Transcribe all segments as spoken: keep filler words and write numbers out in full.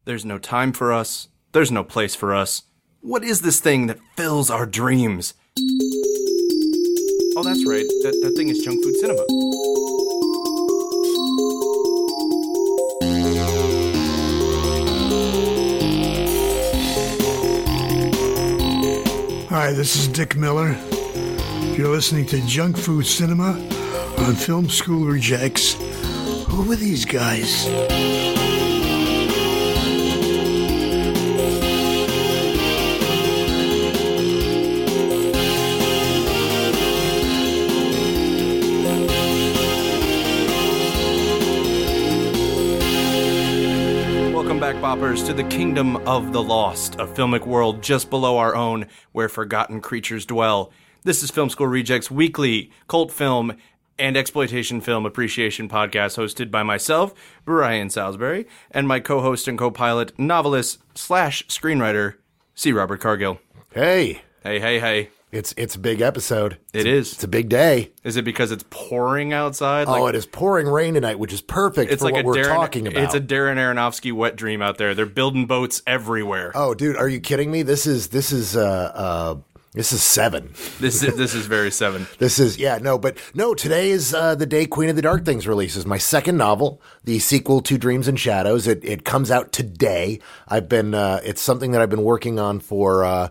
There's no time for us. There's no place for us. What is this thing that fills our dreams? Oh, that's right. That, that thing is Junk Food Cinema. Hi, this is Dick Miller. You're listening to Junk Food Cinema on Film School Rejects. Who were these guys? Back boppers to the kingdom of the lost, a filmic world just below our own where forgotten creatures dwell. This is Film School Rejects weekly cult film and exploitation film appreciation podcast hosted by myself, Brian Salisbury, and my co-host and co-pilot, novelist slash screenwriter, C. Robert Cargill. Hey. Hey, hey, hey. It's it's a big episode. It it's is. A, it's a big day. Is it because it's pouring outside? Oh, like, it is pouring rain tonight, which is perfect it's for like what a we're Darren, talking about. It's a Darren Aronofsky wet dream out there. They're building boats everywhere. Oh, dude, are you kidding me? This is this is uh uh this is Seven. This is this is very Seven. This is yeah no, but no. Today is uh, the day Queen of the Dark Things releases. My second novel, the sequel to Dreams and Shadows. It it comes out today. I've been uh, it's something that I've been working on for. Uh,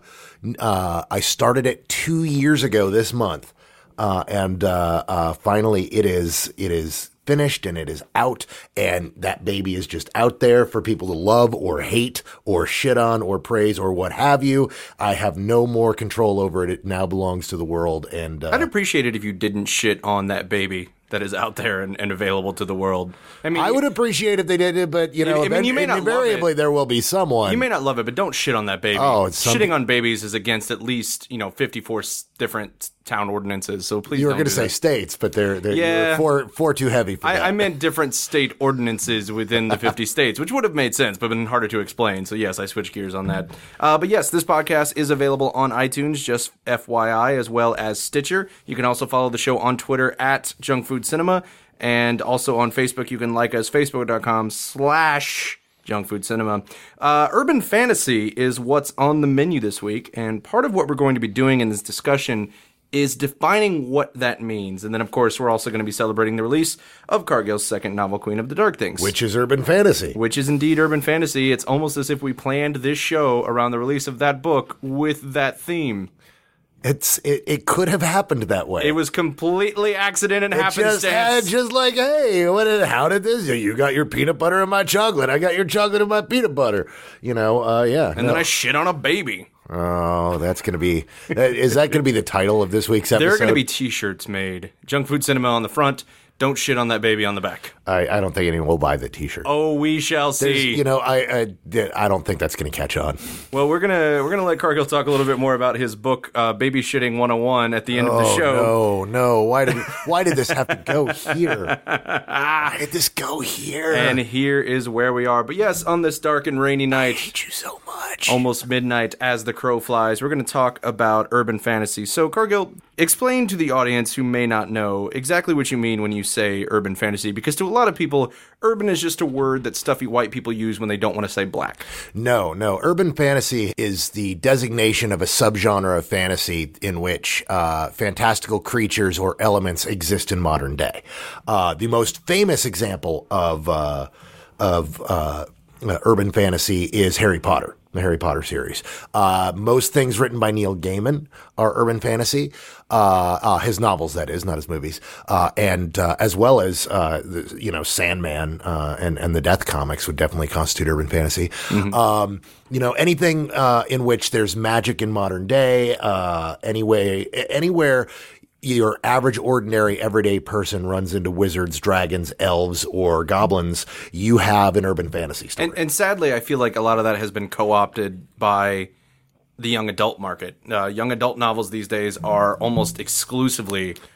uh, I started it two years ago this month, uh, and uh, uh, finally it is it is. finished and it is out, and that baby is just out there for people to love or hate or shit on or praise or what have you. I have no more control over it. It now belongs to the world. And uh, I'd appreciate it if you didn't shit on that baby that is out there and, and available to the world. I mean, I would appreciate if they did it, but you know, I mean, you may not invariably love it. There will be someone. You may not love it, but don't shit on that baby. Oh, it's some... shitting on babies is against at least you know fifty-four different town ordinances. So please, you were going to say states, but they're they're yeah. four four too heavy for I, that. I meant different state ordinances within the fifty states, which would have made sense, but been harder to explain. So yes, I switched gears on that. Uh, but yes, this podcast is available on iTunes, just F Y I, as well as Stitcher. You can also follow the show on Twitter at Junk Food Cinema. And also on Facebook, you can like us, facebook.com slash Junk Food Cinema. Uh, urban fantasy is what's on the menu this week, and part of what we're going to be doing in this discussion is defining what that means. And then, of course, we're also going to be celebrating the release of Cargill's second novel, Queen of the Dark Things. Which is urban fantasy. Which is indeed urban fantasy. It's almost as if we planned this show around the release of that book with that theme. It's it, it could have happened that way. It was completely accident and it happenstance. Just, had, just like, hey, what? Did, how did this? You got your peanut butter and my chocolate. I got your chocolate and my peanut butter. You know, uh, yeah. And no. then I shit on a baby. Oh, that's going to be... Is that going to be the title of this week's episode? There are going to be T-shirts made. Junk Food Cinema on the front. Don't shit on that baby on the back. I, I don't think anyone will buy the T-shirt. Oh, we shall see. There's, you know, I, I I don't think that's going to catch on. Well, we're gonna we're gonna let Cargill talk a little bit more about his book, uh, Baby Shitting one oh one, at the end oh, of the show. No, no, why did why did this have to go here? Why did this go here? And here is where we are. But yes, on this dark and rainy night, I hate you so much. Almost midnight, as the crow flies, we're going to talk about urban fantasy. So, Cargill, explain to the audience who may not know exactly what you mean when you say urban fantasy, because to a lot of people, urban is just a word that stuffy white people use when they don't want to say black. No, no. Urban fantasy is the designation of a subgenre of fantasy in which uh, fantastical creatures or elements exist in modern day. Uh, the most famous example of uh, of uh, uh, urban fantasy is Harry Potter. The Harry Potter series. Uh, most things written by Neil Gaiman are urban fantasy. Uh, uh, his novels, that is, not his movies. Uh, and, uh, as well as, uh, the, you know, Sandman, uh, and, and the Death comics would definitely constitute urban fantasy. Mm-hmm. Um, you know, anything, uh, in which there's magic in modern day, uh, anyway, anywhere, your average, ordinary, everyday person runs into wizards, dragons, elves, or goblins, you have an urban fantasy story. And, and sadly, I feel like a lot of that has been co-opted by the young adult market. Uh, young adult novels these days are almost exclusively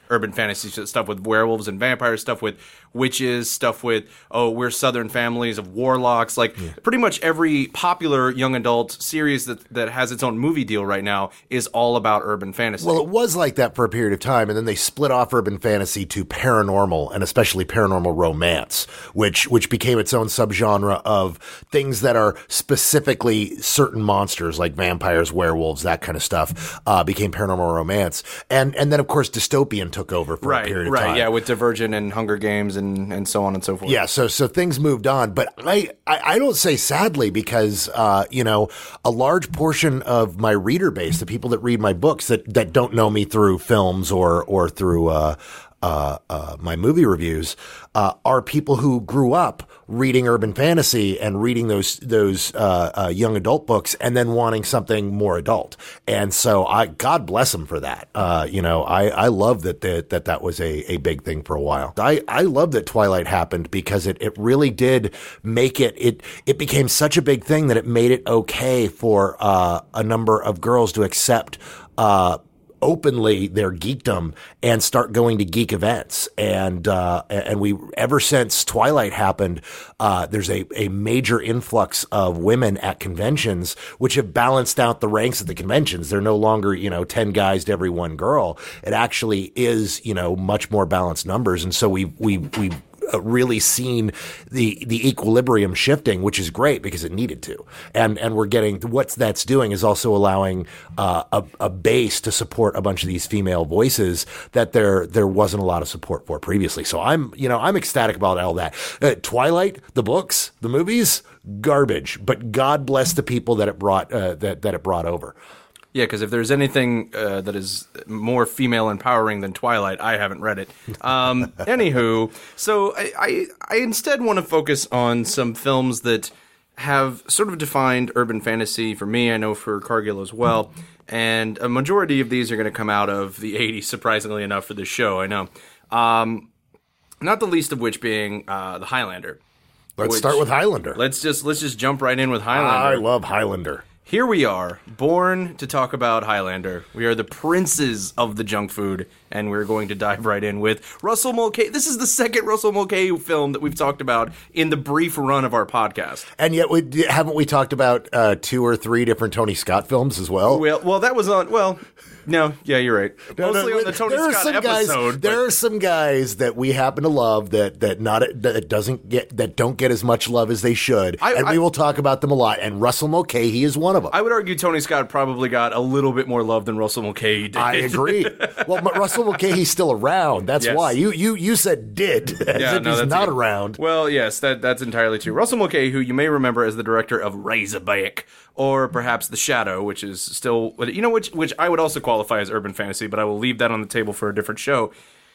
urban fantasy stuff with werewolves and vampires, stuff with witches, stuff with, oh, we're southern families of warlocks. Like, yeah. pretty much every popular young adult series that, that has its own movie deal right now is all about urban fantasy. Well, it was like that for a period of time, and then they split off urban fantasy to paranormal, and especially paranormal romance, which which became its own subgenre of things that are specifically certain monsters, like vampires, werewolves, that kind of stuff, uh, became paranormal romance. And and then, of course, dystopian took over for right, a period of right, time. Right, yeah, with Divergent and Hunger Games and And, and so on and so forth. Yeah, so so things moved on, but I, I, I don't say sadly because uh, you know, a large portion of my reader base, the people that read my books that, that don't know me through films or or through uh, uh, uh, my movie reviews, uh, are people who grew up reading urban fantasy and reading those those uh, uh, young adult books, and then wanting something more adult. And so, I God bless them for that. Uh, you know, I, I love that the, that that was a, a big thing for a while. I, I love that Twilight happened because it, it really did make it it it became such a big thing that it made it okay for uh, a number of girls to accept Uh, openly their geekdom and start going to geek events. And, uh, and we, ever since Twilight happened, uh, there's a, a major influx of women at conventions, which have balanced out the ranks at the conventions. They're no longer, you know, ten guys to every one girl. It actually is, you know, much more balanced numbers. And so we, we, we, really seen the the equilibrium shifting, which is great because it needed to. And and we're getting what that's doing is also allowing uh, a, a base to support a bunch of these female voices that there there wasn't a lot of support for previously. So I'm you know I'm ecstatic about all that. Uh, Twilight, the books, the movies, garbage. But God bless the people that it brought uh, that that it brought over. Yeah, because if there's anything uh, that is more female empowering than Twilight, I haven't read it. Um, anywho, so I, I, I instead want to focus on some films that have sort of defined urban fantasy for me, I know for Cargill as well, and a majority of these are going to come out of the eighties, surprisingly enough, for this show, I know. Um, not the least of which being uh, The Highlander. Let's which, start with Highlander. Let's just let's just jump right in with Highlander. I love Highlander. Here we are, born to talk about Highlander. We are the princes of the junk food, and we're going to dive right in with Russell Mulcahy. This is the second Russell Mulcahy film that we've talked about in the brief run of our podcast. And yet, we, haven't we talked about uh, two or three different Tony Scott films as well? Well, well, that was on, well... No, yeah, you're right. No, Mostly no, on the Tony there Scott are some episode. Guys, there are some guys that we happen to love that that not that doesn't get that don't get as much love as they should, I, and I, we will talk about them a lot. And Russell Mulcahy is one of them. I would argue Tony Scott probably got a little bit more love than Russell Mulcahy did. I agree. Well, but Russell Mulcahy's still around. That's yes. why you you you said did as yeah, if no, he's not a, around. Well, yes, that that's entirely true. Russell Mulcahy, who you may remember as the director of Razorback, or perhaps The Shadow, which is still, you know, which which I would also qualify as urban fantasy, but I will leave that on the table for a different show.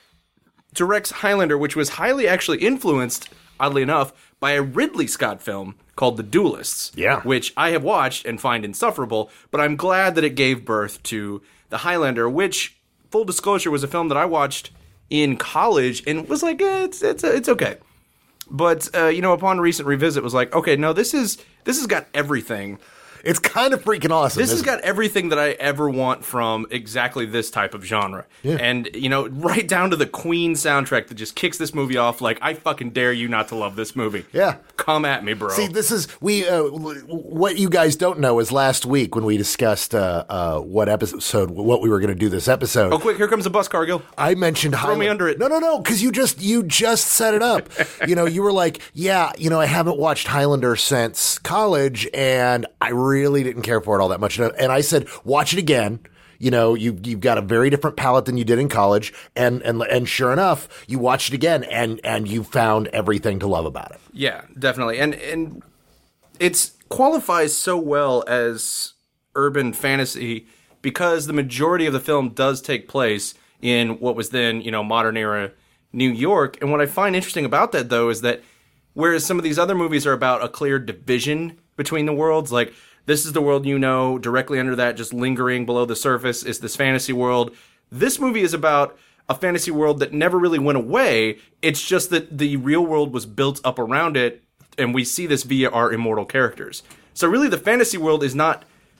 Directs Highlander, which was highly actually influenced, oddly enough, by a Ridley Scott film called The Duelists, yeah. which I have watched and find insufferable, but I'm glad that it gave birth to The Highlander, which, full disclosure, was a film that I watched in college and was like, eh, it's it's it's okay. But, uh, you know, upon recent revisit, was like, okay, no, this is this has got everything. It's kind of freaking awesome. This has got everything that I ever want from exactly this type of genre. Yeah. And, you know, right down to the Queen soundtrack that just kicks this movie off like, I fucking dare you not to love this movie. Yeah. Come at me, bro. See, this is, we, uh, what you guys don't know is last week when we discussed uh, uh, what episode, what we were going to do this episode. Oh, quick, here comes a bus, Cargill. I mentioned Throw me under it. No, no, no, because you just, you just set it up. You know, you were like, yeah, you know, I haven't watched Highlander since college, and I really didn't care for it all that much. And I said, watch it again. You know, you, you've got a very different palette than you did in college. And, and, and sure enough, you watched it again and, and you found everything to love about it. Yeah, definitely. And, and it qualifies so well as urban fantasy because the majority of the film does take place in what was then, you know, modern era New York. And what I find interesting about that, though, is that whereas some of these other movies are about a clear division between the worlds, like, this is the world you know, directly under that, just lingering below the surface, is this fantasy world. This movie is about a fantasy world that never really went away. It's just that the real world was built up around it, and we see this via our immortal characters. So really, the fantasy world is not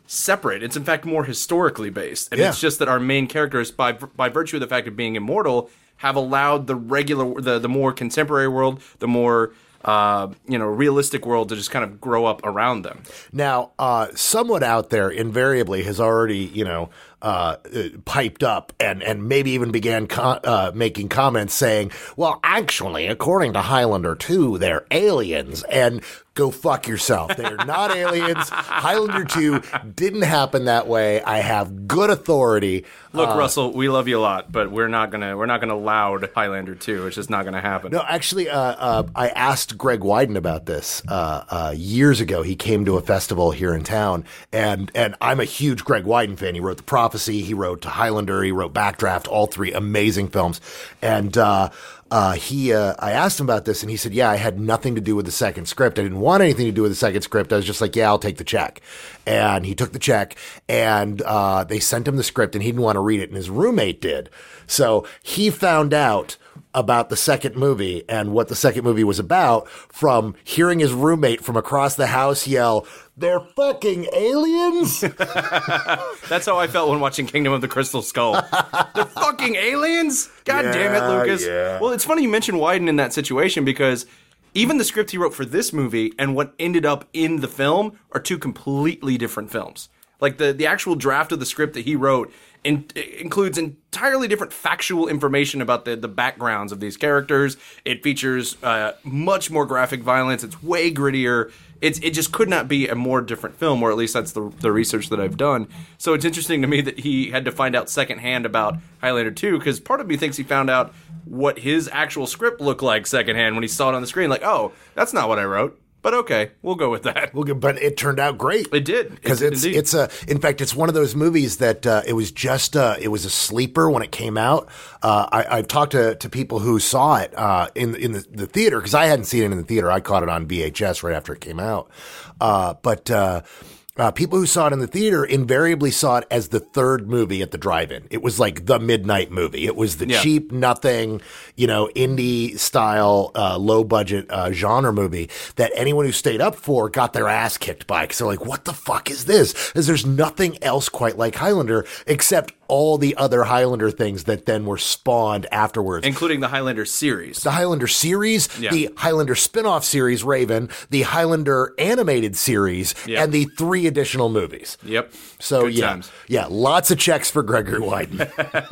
separate. It's in fact more historically based. And Yeah. it's just that our main characters, by by virtue of the fact of being immortal, have allowed the regular, the, the more contemporary world, the more uh, you know, realistic world to just kind of grow up around them. Now, uh, someone out there invariably has already, you know, uh, uh, piped up and, and maybe even began co- uh, making comments saying, well, actually, according to Highlander two, they're aliens. And go fuck yourself. They're not aliens. Highlander two didn't happen that way. I have good authority. Look, uh, Russell, we love you a lot, but we're not gonna we're not gonna laud Highlander two. It's just not gonna happen. No, actually, uh, uh, I asked Greg Wyden about this uh, uh, years ago. He came to a festival here in town, and and I'm a huge Greg Wyden fan. He wrote The Prophecy, he wrote Highlander, he wrote Backdraft, all three amazing films. And uh, uh, he, uh, I asked him about this, and he said, "Yeah, I had nothing to do with the second script. I didn't want anything to do with the second script. I was just like, yeah, I'll take the check." And he took the check, and uh, they sent him the script, and he didn't want to read it, and his roommate did. So he found out about the second movie and what the second movie was about from hearing his roommate from across the house yell, "They're fucking aliens?" That's how I felt when watching Kingdom of the Crystal Skull. They're fucking aliens? God Yeah, damn it, Lucas. yeah. Well, it's funny you mentioned Wyden in that situation because even the script he wrote for this movie and what ended up in the film are two completely different films. Like the, the actual draft of the script that he wrote in, includes entirely different factual information about the, the backgrounds of these characters. It features uh, much more graphic violence. It's way grittier. It's it just could not be a more different film, or at least that's the the research that I've done. So it's interesting to me that he had to find out secondhand about Highlander two, because part of me thinks he found out what his actual script looked like secondhand when he saw it on the screen. Like, oh, that's not what I wrote. But okay, we'll go with that. Well, but it turned out great. It did. Because It it's did indeed. it's a in fact it's one of those movies that uh, it was just uh, it was a sleeper when it came out. Uh, I, I've talked to, to people who saw it uh, in in the, the theater, because I hadn't seen it in the theater. I caught it on V H S right after it came out. Uh, but uh, uh, people who saw it in the theater invariably saw it as the third movie at the drive-in. It was like the midnight movie. It was the Yeah. cheap, nothing, you know, indie style, uh, low budget uh, genre movie that anyone who stayed up for got their ass kicked by, because they're like, "What the fuck is this?" Because there's nothing else quite like Highlander except all the other Highlander things that then were spawned afterwards. Including the Highlander series. The Highlander series, Yeah. the Highlander spin-off series, Raven, the Highlander animated series, Yeah. and the three additional movies. Yep. So Good yeah, times. yeah, lots of checks for Gregory Wyden.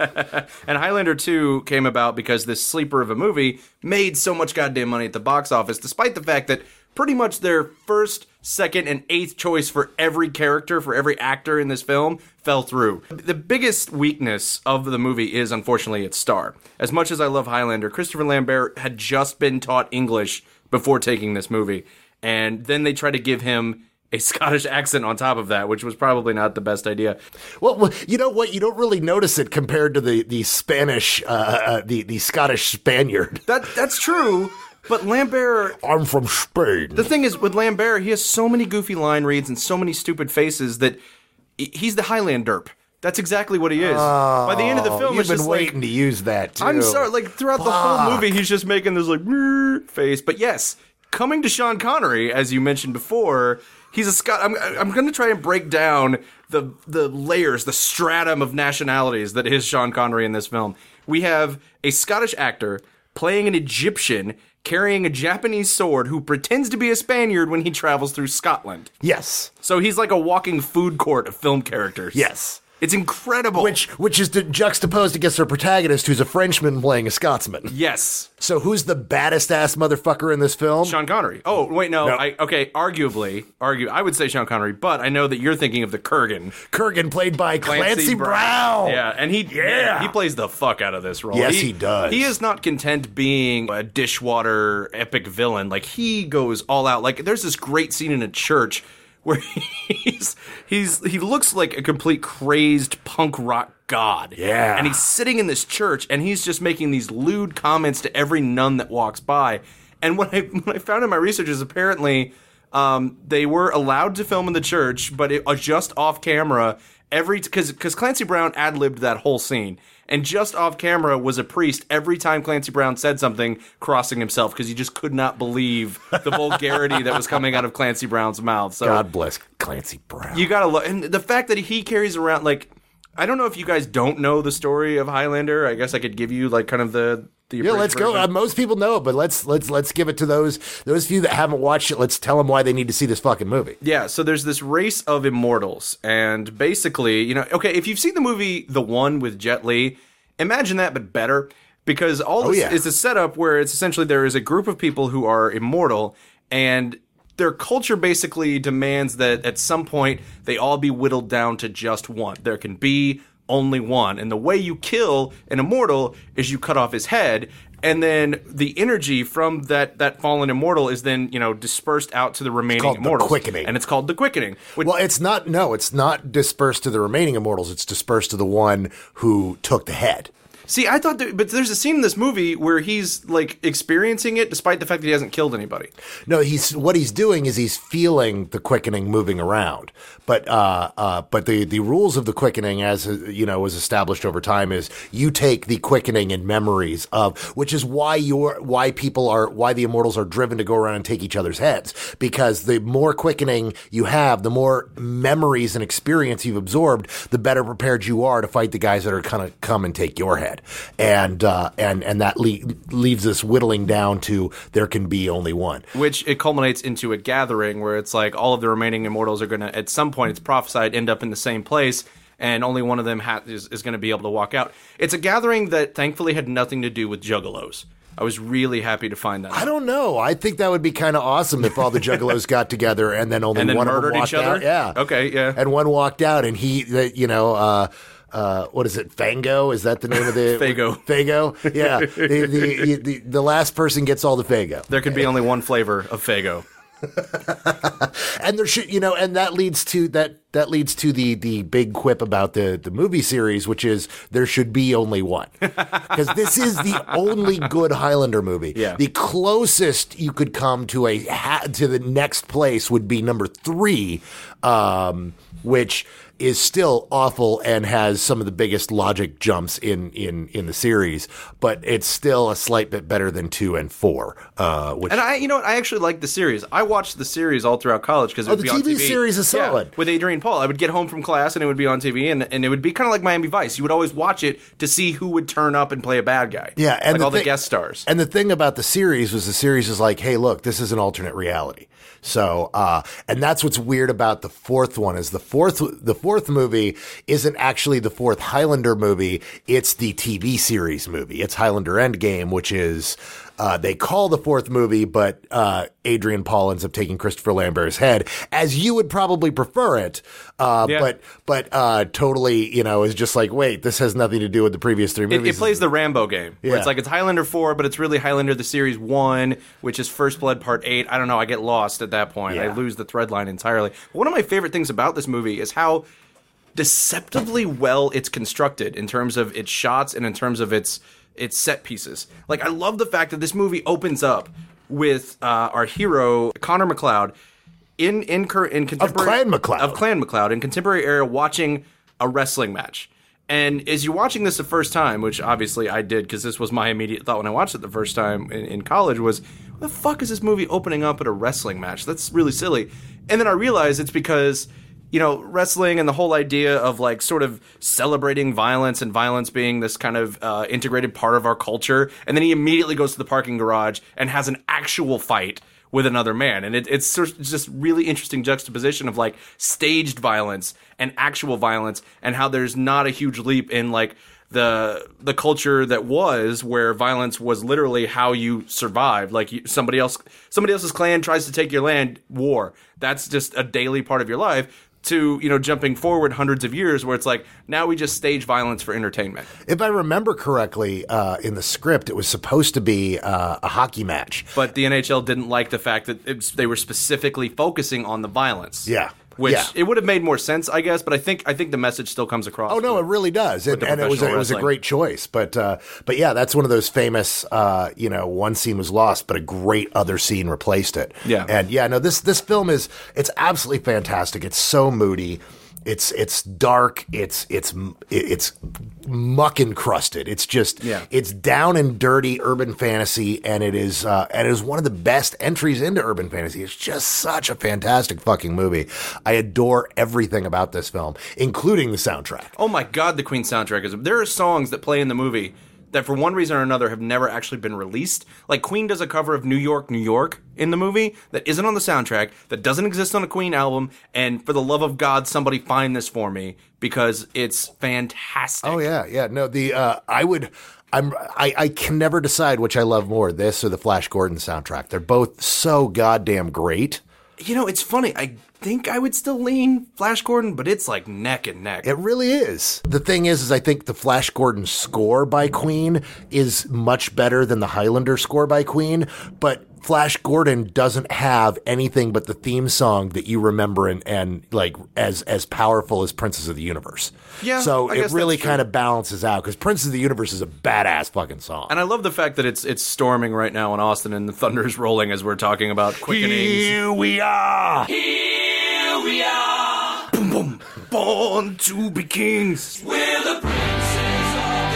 And Highlander two came about because this sleeper of a movie made so much goddamn money at the box office, despite the fact that pretty much their first, second, and eighth choice for every character, for every actor in this film, fell through. The biggest weakness of the movie is, unfortunately, its star. As much as I love Highlander, Christopher Lambert had just been taught English before taking this movie, and then they tried to give him a Scottish accent on top of that, which was probably not the best idea. Well, well, you know what? You don't really notice it compared to the the Spanish, uh, uh, the the Scottish Spaniard. That That's true, but Lambert... I'm from Spain. The thing is, with Lambert, he has so many goofy line reads and so many stupid faces that he- he's the Highland derp. That's exactly what he is. By the end of the film, You've it's been just waiting like... to use that too. I'm sorry, like, throughout the whole Fuck. movie, he's just making this, like, "Brrr" face. But yes, coming to Sean Connery, as you mentioned before, he's a Scot... I'm, I'm going to try and break down the the layers, the stratum of nationalities that is Sean Connery in this film. We have a Scottish actor playing an Egyptian carrying a Japanese sword who pretends to be a Spaniard when he travels through Scotland. Yes, So he's like a walking food court of film characters. yes. It's incredible. Which which is juxtaposed against our protagonist, who's a Frenchman playing a Scotsman. Yes. So who's the baddest ass motherfucker in this film? Sean Connery. Oh, wait, no. No. I okay, arguably, argue I would say Sean Connery, but I know that you're thinking of the Kurgan. Kurgan, played by Clancy, Brown. Yeah, and he Yeah. he plays the fuck out of this role. Yes, he does. He is not content being a dishwater epic villain. Like, he goes all out. Like, there's this great scene in a church where he's he's he looks like a complete crazed punk rock god. Yeah. And he's sitting in this church and he's just making these lewd comments to every nun that walks by. And what I what I found in my research is apparently um, they were allowed to film in the church, but it was just off camera. Every because because Clancy Brown ad-libbed that whole scene, and just off camera was a priest every time Clancy Brown said something, crossing himself because he just could not believe the vulgarity that was coming out of Clancy Brown's mouth. So God bless Clancy Brown. You gotta look, and the fact that he carries around like I don't know if you guys don't know the story of Highlander. I guess I could give you like kind of the. The yeah, let's version. go. Uh, most people know it, but let's let's let's give it to those those few that haven't watched it. Let's tell them why they need to see this fucking movie. Yeah, so there's this race of immortals, and basically, you know, okay, if you've seen the movie The One with Jet Li, imagine that but better, because all Oh, this yeah. is a setup where it's essentially there is a group of people who are immortal, and their culture basically demands that at some point they all be whittled down to just one. There can be only one. And the way you kill an immortal is you cut off his head, and then the energy from that, that fallen immortal is then, you know, dispersed out to the remaining called the immortals. quickening. And it's called the quickening. Which, Well, it's not. No, it's not dispersed to the remaining immortals. It's dispersed to the one who took the head. see, I thought, that, but there's a scene in this movie where he's like experiencing it despite the fact that he hasn't killed anybody. No, he's what he's doing is he's feeling the quickening moving around. But uh, uh, but the, the rules of the quickening, as uh, you know, was established over time, is you take the quickening and memories of, which is why you're why people are why the immortals are driven to go around and take each other's heads, because the more quickening you have, the more memories and experience you've absorbed, the better prepared you are to fight the guys that are gonna come and take your head. And uh, and and that le- leaves us whittling down to there can be only one. Which it culminates into a gathering where it's like all of the remaining immortals are going to, at some point, it's prophesied, end up in the same place, and only one of them ha- is, is going to be able to walk out. It's a gathering that thankfully had nothing to do with juggalos. I was really happy to find that. I don't know. I think that would be kind of awesome if all the juggalos got together and then only And then one of them murdered walked each other? out. Yeah. Okay, yeah. And one walked out, and he, the, you know, uh, uh, what is it? Fango? Is that the name of the Fago. Fago? Yeah. the, the, the the last person gets all the Fago. There could be only one flavor of Fago. And there should, you know, and that leads to that that leads to the the big quip about the the movie series, which is there should be only one, because this is the only good Highlander movie. Yeah. The closest you could come to a ha- to the next place would be number three, um, which is still awful and has some of the biggest logic jumps in, in, in the series, but it's still a slight bit better than two and four. Uh, which And I, you know what, I actually like the series. I watched the series all throughout college because it Oh, would the be on T V T V. series is Yeah, solid. with Adrian Paul. I would get home from class and it would be on T V, and, and it would be kind of like Miami Vice. You would always watch it to see who would turn up and play a bad guy. Yeah, and like the all the thing- guest stars. And the thing about the series was the series is like, hey, look, this is an alternate reality. So, uh, and that's what's weird about the fourth one is the fourth, the fourth movie isn't actually the fourth Highlander movie. It's the T V series movie. It's Highlander Endgame, which is, uh, they call the fourth movie, but, uh, Adrian Paul ends up taking Christopher Lambert's head, as you would probably prefer it. Uh, Yeah. but, but, uh, totally, you know, is just like, wait, this has nothing to do with the previous three It, movies. it plays the Rambo game, where Yeah. it's like it's Highlander four, but it's really Highlander the Series one, which is First Blood Part eight. I don't know, I get lost at that point. I Yeah. lose the thread line entirely. One of my favorite things about this movie is how deceptively well it's constructed in terms of its shots and in terms of its its set pieces. Like, I love the fact that this movie opens up with uh, our hero, Connor McLeod, in in, cur- in contemporary Clan MacLeod. of Clan MacLeod in contemporary era, watching a wrestling match. And as you're watching this the first time, which obviously I did because this was my immediate thought when I watched it the first time in, in college, was, what the fuck is this movie opening up at a wrestling match? That's really silly. And then I realized it's because, you know, wrestling and the whole idea of like sort of celebrating violence and violence being this kind of uh, integrated part of our culture. And then he immediately goes to the parking garage and has an actual fight with another man. And it, it's sort of just really interesting juxtaposition of like staged violence and actual violence, and how there's not a huge leap in like the the culture that was, where violence was literally how you survived. Like you, somebody else, somebody else's clan tries to take your land, war. That's just a daily part of your life. To, you know, jumping forward hundreds of years where it's like, now we just stage violence for entertainment. If I remember correctly, uh, in the script, it was supposed to be uh, a hockey match. But the N H L didn't like the fact that it was, they were specifically focusing on the violence. Yeah. which Yeah. it would have made more sense, I guess. But I think I think the message still comes across. Oh no, with- it really does, and, the and it was a, professional it was a wrestling. great choice. But uh, but yeah, that's one of those famous. Uh, you know, one scene was lost, but a great other scene replaced it. Yeah. and yeah, no, this this film is it's absolutely fantastic. It's so moody. It's it's dark. It's it's it's muck encrusted. It's just Yeah. it's down and dirty urban fantasy, and it is uh, and it is one of the best entries into urban fantasy. It's just such a fantastic fucking movie. I adore everything about this film, including the soundtrack. Oh my God, the Queen soundtrack is. There are songs that play in the movie that for one reason or another have never actually been released. Like Queen does a cover of New York, New York in the movie that isn't on the soundtrack, that doesn't exist on a Queen album, and for the love of God, somebody find this for me because it's fantastic. Oh yeah, yeah. No, the uh, I would. I'm. I, I can never decide which I love more, this or the Flash Gordon soundtrack. They're both so goddamn great. You know, it's funny. I think I would still lean Flash Gordon, but it's like neck and neck. It really is. The thing is, is I think the Flash Gordon score by Queen is much better than the Highlander score by Queen, but Flash Gordon doesn't have anything but the theme song that you remember and, and like as as powerful as Princess of the Universe. Yeah, So I it guess really that's true. kind of balances out because Princess of the Universe is a badass fucking song. And I love the fact that it's it's storming right now in Austin and the thunder is rolling as we're talking about quickenings. Here we are. Here we are, boom boom, born to be kings. We're the princes of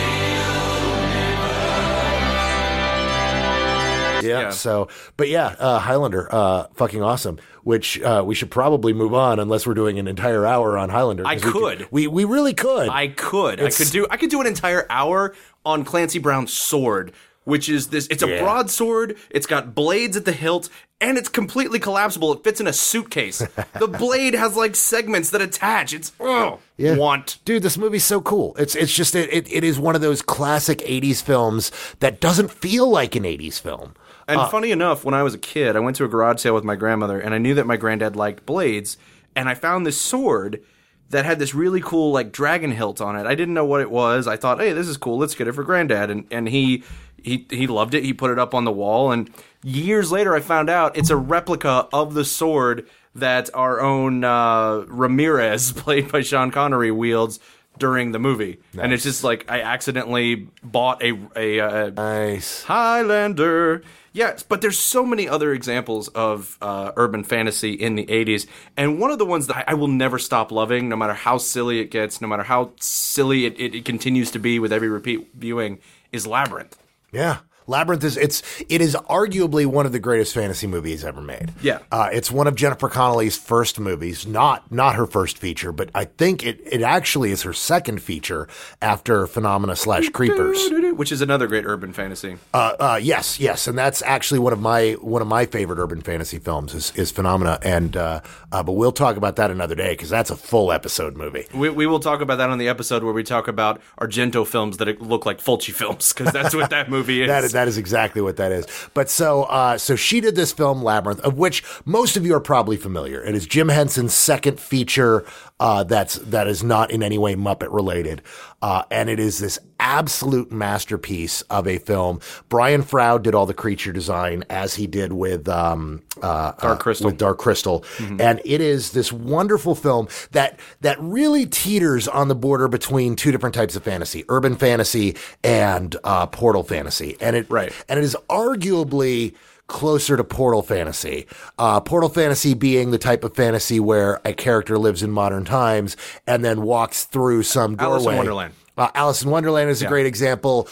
the Yeah, Yeah. So, but yeah, uh, Highlander, uh, fucking awesome. Which uh, we should probably move on unless we're doing an entire hour on Highlander. I 'cause we could. We we really could. I could. It's- I could do I could do an entire hour on Clancy Brown's sword, which is this it's a Yeah. broadsword, it's got blades at the hilt, and it's completely collapsible. It fits in a suitcase. The blade has like segments that attach. It's oh Yeah. want. Dude, this movie's so cool. It's it's just it, it, it is one of those classic eighties films that doesn't feel like an eighties film. And funny enough, when I was a kid, I went to a garage sale with my grandmother, and I knew that my granddad liked blades, and I found this sword that had this really cool like dragon hilt on it. I didn't know what it was. I thought, hey, this is cool. Let's get it for granddad. And and he he he loved it. He put it up on the wall. And years later, I found out it's a replica of the sword that our own uh, Ramirez, played by Sean Connery, wields during the movie. And it's just like I accidentally bought a a, a Nice. Highlander. Yes, but there's so many other examples of uh, urban fantasy in the eighties, and one of the ones that I, I will never stop loving, no matter how silly it gets, no matter how silly it, it, it continues to be with every repeat viewing, is Labyrinth. Yeah. Labyrinth is it's it is arguably one of the greatest fantasy movies ever made. Yeah. uh, it's one of Jennifer Connelly's first movies, not not her first feature, but I think it it actually is her second feature after Phenomena slash Creepers. Which is another great urban fantasy. Uh, uh, yes, yes, and that's actually one of my one of my favorite urban fantasy films is, is Phenomena, and uh, uh, but we'll talk about that another day because that's a full episode movie. We, we will talk about that on the episode where we talk about Argento films that look like Fulci films, because that's what that movie is. That is that is exactly what that is. But so uh, so she did this film Labyrinth, of which most of you are probably familiar. It is Jim Henson's second feature uh, that's that is not in any way Muppet related, uh, and it is this absolute masterpiece of a film. Brian Froud did all the creature design as he did with um, uh, Dark Crystal. Uh, with Dark Crystal, and it is this wonderful film that that really teeters on the border between two different types of fantasy: urban fantasy and uh, portal fantasy, and it Right. and it is arguably closer to portal fantasy. Uh, portal fantasy being the type of fantasy where a character lives in modern times and then walks through some doorway. Alice in Wonderland. Uh, Alice in Wonderland is a Yeah. great example.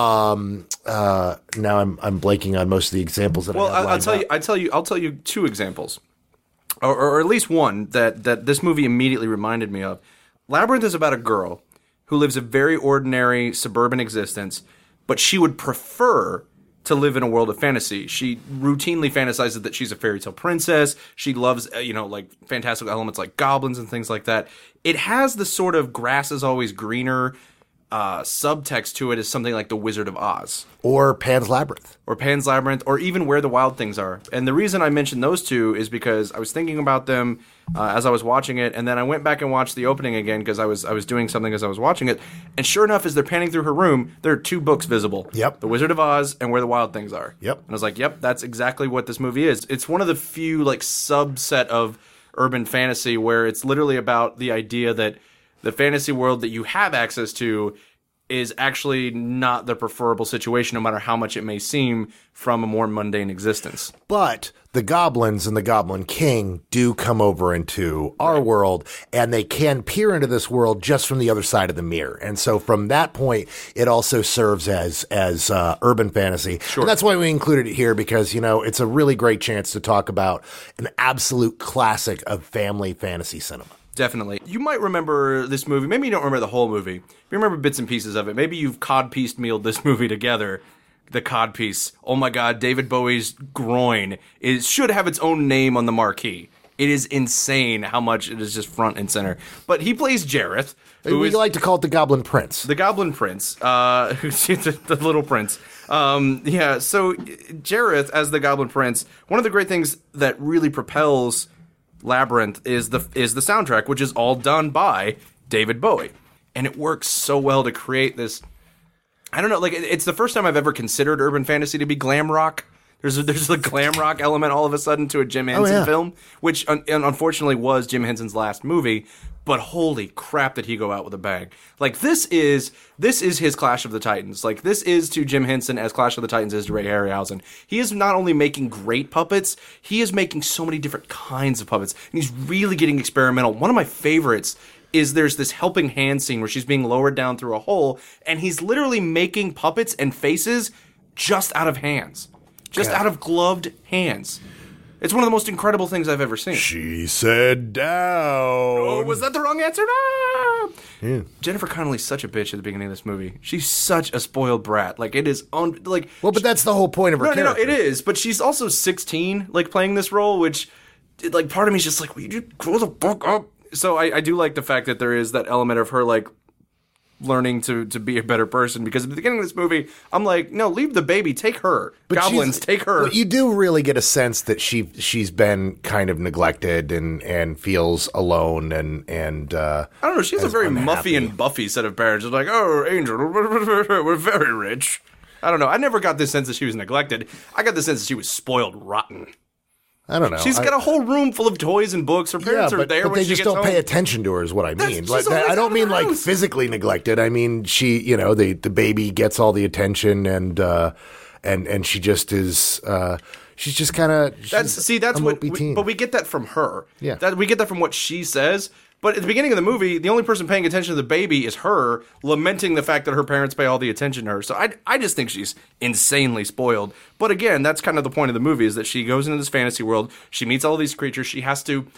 Um, uh, now I'm I'm blanking on most of the examples that Well, I have I, I'll lined tell up. you. I tell you. I'll tell you two examples, or, or at least one that that this movie immediately reminded me of. Labyrinth is about a girl who lives a very ordinary suburban existence, but she would prefer to live in a world of fantasy. She routinely fantasizes that she's a fairy tale princess. She loves, uh, you know, like fantastical elements like goblins and things like that. It has the sort of grass is always greener uh, subtext to it as something like The Wizard of Oz. Or Pan's Labyrinth. Or Pan's Labyrinth, or even Where the Wild Things Are. And the reason I mentioned those two is because I was thinking about them uh, as I was watching it, and then I went back and watched the opening again because I was I was doing something as I was watching it. And sure enough, as they're panning through her room, there are two books visible. Yep. The Wizard of Oz and Where the Wild Things Are. Yep. And I was like, yep, that's exactly what this movie is. It's one of the few like subset of urban fantasy where it's literally about the idea that the fantasy world that you have access to is actually not the preferable situation, no matter how much it may seem from a more mundane existence. But the goblins and the Goblin King do come over into our world, and they can peer into this world just from the other side of the mirror. And so from that point, it also serves as as uh, urban fantasy. Sure. And that's why we included it here, because, you know, it's a really great chance to talk about an absolute classic of family fantasy cinema. Definitely. You might remember this movie. Maybe you don't remember the whole movie. If you remember bits and pieces of it, maybe you've cod-pieced mealed this movie together. The codpiece. Oh my God, David Bowie's groin is should have its own name on the marquee. It is insane how much it is just front and center. But he plays Jareth. Who we is like to call it the Goblin Prince. The Goblin Prince. Uh, the, the little prince. Um, yeah, so Jareth as the Goblin Prince, one of the great things that really propels Labyrinth is the is the soundtrack, which is all done by David Bowie, and it works so well to create this. I don't know, like it's the first time I've ever considered urban fantasy to be glam rock. There's a, there's a glam rock element all of a sudden to a Jim Henson oh, yeah. film, which un- unfortunately was Jim Henson's last movie. But holy crap, did he go out with a bang? Like this is this is his Clash of the Titans. Like this is to Jim Henson as Clash of the Titans is to Ray Harryhausen. He is not only making great puppets, he is making so many different kinds of puppets, and he's really getting experimental. One of my favorites is there's this helping hand scene where she's being lowered down through a hole, and he's literally making puppets and faces just out of hands. Just God. out of gloved hands. It's one of the most incredible things I've ever seen. She said down. Oh, was that the wrong answer? No! Yeah. Jennifer Connelly's such a bitch at the beginning of this movie. She's such a spoiled brat. Like, it is on, like... Well, but that's the whole point of her no, character. No, no, it is. But she's also sixteen, like, playing this role, which, like, part of me is just like, will you just grow the fuck up? So I, I do like the fact that there is that element of her, like, learning to, to be a better person, because at the beginning of this movie, I'm like, no, leave the baby, take her. But Goblins, take her. But you do really get a sense that she she's been kind of neglected and, and feels alone and and uh, I don't know. She has a very unhappy. Muffy and Buffy set of parents. It's like, oh, Angel, we're very rich. I don't know. I never got this sense that she was neglected. I got the sense that she was spoiled rotten. I don't know. She's I, got a whole room full of toys and books. Her parents yeah, are but, there but when they she just gets don't home. pay attention to her is what I That's- mean. she's Like, always I out don't of mean the like house. physically neglected. I mean, she, you know, the, the baby gets all the attention and, uh, and, and she just is, uh, she's just kind of, That's see, that's a what. mopey We, teen. but we get that from her. Yeah. that we get that from what she says. But at the beginning of the movie, the only person paying attention to the baby is her, lamenting the fact that her parents pay all the attention to her. So I, I just think she's insanely spoiled. But again, that's kind of the point of the movie, is that she goes into this fantasy world, she meets all these creatures, she has to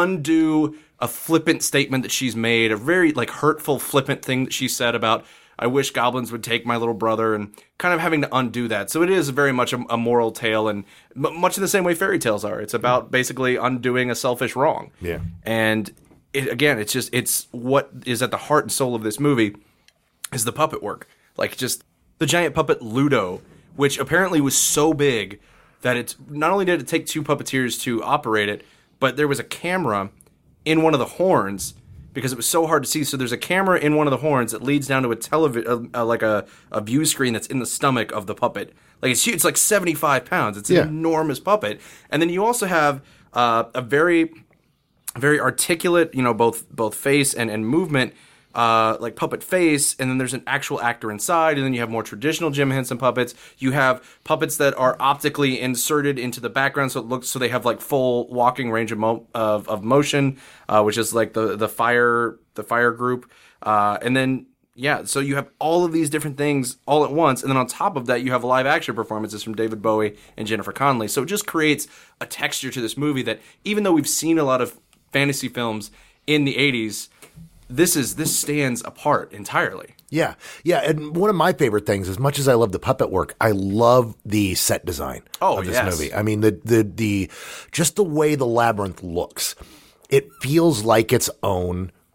undo a flippant statement that she's made, a very like hurtful, flippant thing that she said about, I wish goblins would take my little brother, and kind of having to undo that. So it is very much a, a moral tale, and m- much in the same way fairy tales are. It's about basically undoing a selfish wrong. Yeah. And it, again, it's just, it's what is at the heart and soul of this movie is the puppet work. Like just the giant puppet Ludo, which apparently was so big that it's, not only did it take two puppeteers to operate it, but there was a camera in one of the horns because it was so hard to see. So there's a camera in one of the horns that leads down to a television, uh, uh, like a, a view screen that's in the stomach of the puppet. Like it's huge. It's like seventy-five pounds. It's an Yeah. enormous puppet. And then you also have uh, a very, very articulate, you know, both both face and, and movement, uh, like puppet face. And then there's an actual actor inside. And then you have more traditional Jim Henson puppets. You have puppets that are optically inserted into the background, so it looks so they have like full walking range of mo- of, of motion, uh, which is like the the fire the fire group. Uh, and then yeah, so you have all of these different things all at once, and then on top of that, you have live action performances from David Bowie and Jennifer Connelly. So it just creates a texture to this movie that, even though we've seen a lot of fantasy films in the eighties, this is this stands apart entirely. Yeah, yeah, and one of my favorite things, as much as I love the puppet work, I love the set design Oh, of this yes. movie. I mean, the the the just the way the labyrinth looks, it feels like its own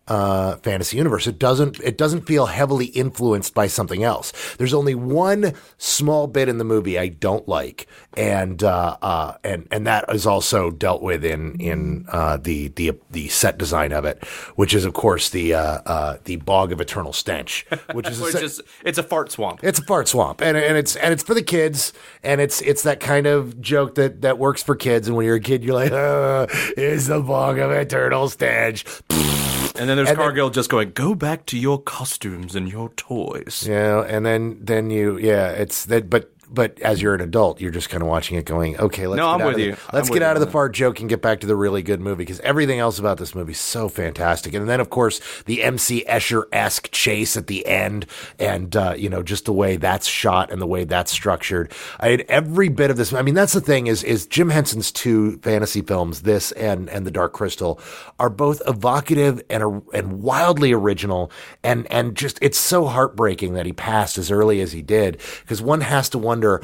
uh, fantasy universe. It doesn't it doesn't feel heavily influenced by something else. There's only one small bit in the movie I don't like, and uh, uh, and and that is also dealt with in in uh, the the the set design of it, which is of course the uh, uh, the bog of eternal stench, which is, Which a, is it's a fart swamp. it's a fart swamp, and and it's and it's for the kids, and it's it's that kind of joke that that works for kids. And when you're a kid, you're like, oh, it's the bog of eternal stench. And then there's And Cargill then, just going, go back to your costumes and your toys. Yeah, and then then you yeah, it's that but but as you're an adult, you're just kind of watching it going, okay, let's No, get I'm out with of you. The, let's I'm get with out you of the on fart joke and get back to the really good movie, because everything else about this movie is so fantastic. And then of course the M C Escher-esque chase at the end, and uh, you know, just the way that's shot and the way that's structured. I had every bit of this. I mean, that's the thing is is Jim Henson's two fantasy films, this and and The Dark Crystal, are both evocative and and wildly original, and and just it's so heartbreaking that he passed as early as he did, because one has to wonder,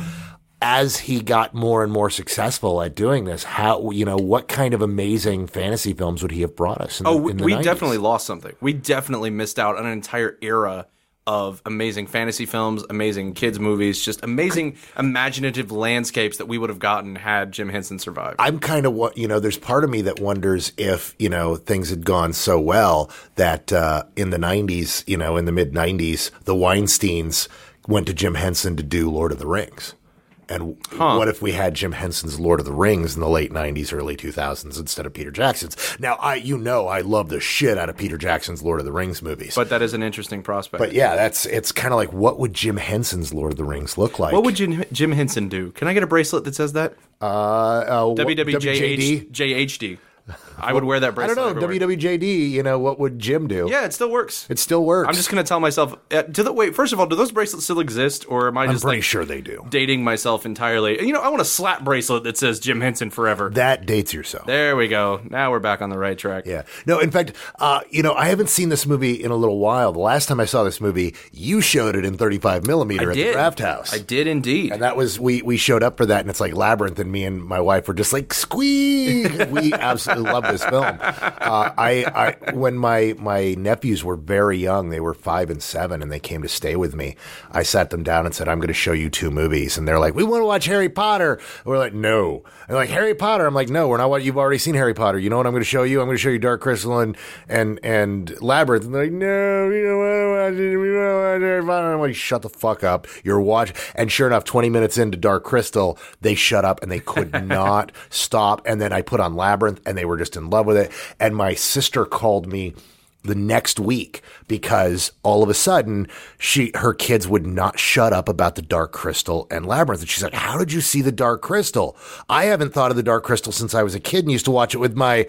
as he got more and more successful at doing this, how, you know, what kind of amazing fantasy films would he have brought us? In Oh, the, we, in the we nineties? definitely lost something. We definitely missed out on an entire era of amazing fantasy films, amazing kids movies, just amazing imaginative landscapes that we would have gotten had Jim Henson survived. I'm kind of what, you know, there's part of me that wonders if, you know, things had gone so well that uh, in the nineties, you know, in the mid nineties, the Weinsteins went to Jim Henson to do Lord of the Rings. And Huh. what if we had Jim Henson's Lord of the Rings in the late nineties, early two thousands instead of Peter Jackson's? Now, I, you know, I love the shit out of Peter Jackson's Lord of the Rings movies. But that is an interesting prospect. But yeah, that's, it's kind of like, what would Jim Henson's Lord of the Rings look like? What would Jim, Jim Henson do? Can I get a bracelet that says that? uh, uh, W W J H J H D. I would wear that I bracelet. don't know, everywhere. W W J D, you know, what would Jim do? Yeah, it still works. It still works. I'm just gonna tell myself. Uh, do the wait? First of all, do those bracelets still exist, or am I I'm just pretty like sure they do. dating myself entirely? You know, I want a slap bracelet that says Jim Henson forever. That dates yourself. There we go. Now we're back on the right track. Yeah. No, in fact, uh, you know, I haven't seen this movie in a little while. The last time I saw this movie, you showed it in thirty-five millimeter I at did. the Draft House. I did indeed. And that was, we, we showed up for that, and it's like Labyrinth, and me and my wife were just like, squeak. We absolutely love this film. Uh, I, I, when my, my nephews were very young, they were five and seven, and they came to stay with me, I sat them down and said, I'm going to show you two movies. And they're like, we want to watch Harry Potter. And we're like, no. And they're like, Harry Potter. I'm like, no, we're not what you've already seen Harry Potter. You know what I'm going to show you? I'm going to show you Dark Crystal and, and, and Labyrinth. And they're like, no, we don't want to watch it. We don't want to watch Harry Potter. I'm like, shut the fuck up. You're watching. And sure enough, twenty minutes into Dark Crystal, they shut up and they could not stop. And then I put on Labyrinth, and they were just in love with it. And my sister called me the next week because all of a sudden she her kids would not shut up about the Dark Crystal and Labyrinth. And she's like, how did you see the Dark Crystal? I haven't thought of the Dark Crystal since I was a kid and used to watch it with my,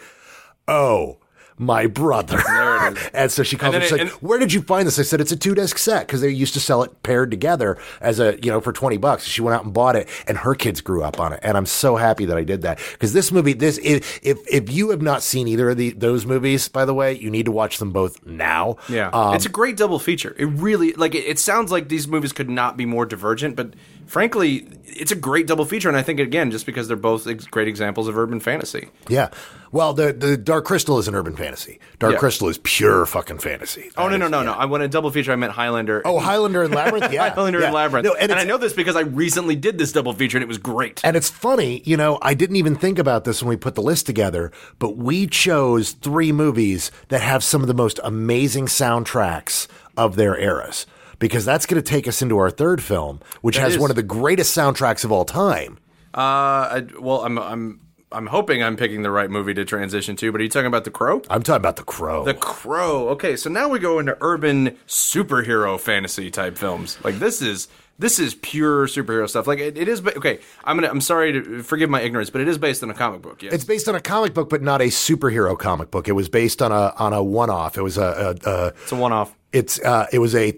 oh, my brother. There it is. And so she called And me. then She's it- like, where did you find this? I said, it's a two disc set, because they used to sell it paired together as a, you know, for twenty bucks. She went out and bought it, and her kids grew up on it. And I'm so happy that I did that, because this movie, this, if, if, if you have not seen either of the, those movies, by the way, you need to watch them both now. Yeah, Um, it's a great double feature. It really, like, it, it sounds like these movies could not be more divergent, but frankly, it's a great double feature. And I think, again, just because they're both ex- great examples of urban fantasy. yeah. Well, the, the Dark Crystal is an urban fantasy. Dark Yeah. Crystal is pure fucking fantasy. Oh, That no, no, is- no, yeah. no. I when a double feature, I meant Highlander. Oh, Highlander and Labyrinth? Yeah. Highlander yeah. and Labyrinth. No, and and I it's- know this because I recently did this double feature, and it was great. And it's funny, you know, I didn't even think about this when we put the list together, but we chose three movies that have some of the most amazing soundtracks of their eras, because that's going to take us into our third film, which That has is. one of the greatest soundtracks of all time. Uh, I, well, I'm, I'm, I'm hoping I'm picking the right movie to transition to. But are you talking about The Crow? I'm talking about The Crow. The Crow. Okay, so now we go into urban superhero fantasy type films. Like this is this is pure superhero stuff. Like it, it is. Ba- okay, I'm gonna. I'm sorry to forgive my ignorance, but it is based on a comic book. Yes. It's based on a comic book, but not a superhero comic book. It was based on a on a one off. It was a, a, a It's a one-off. it's uh, it was a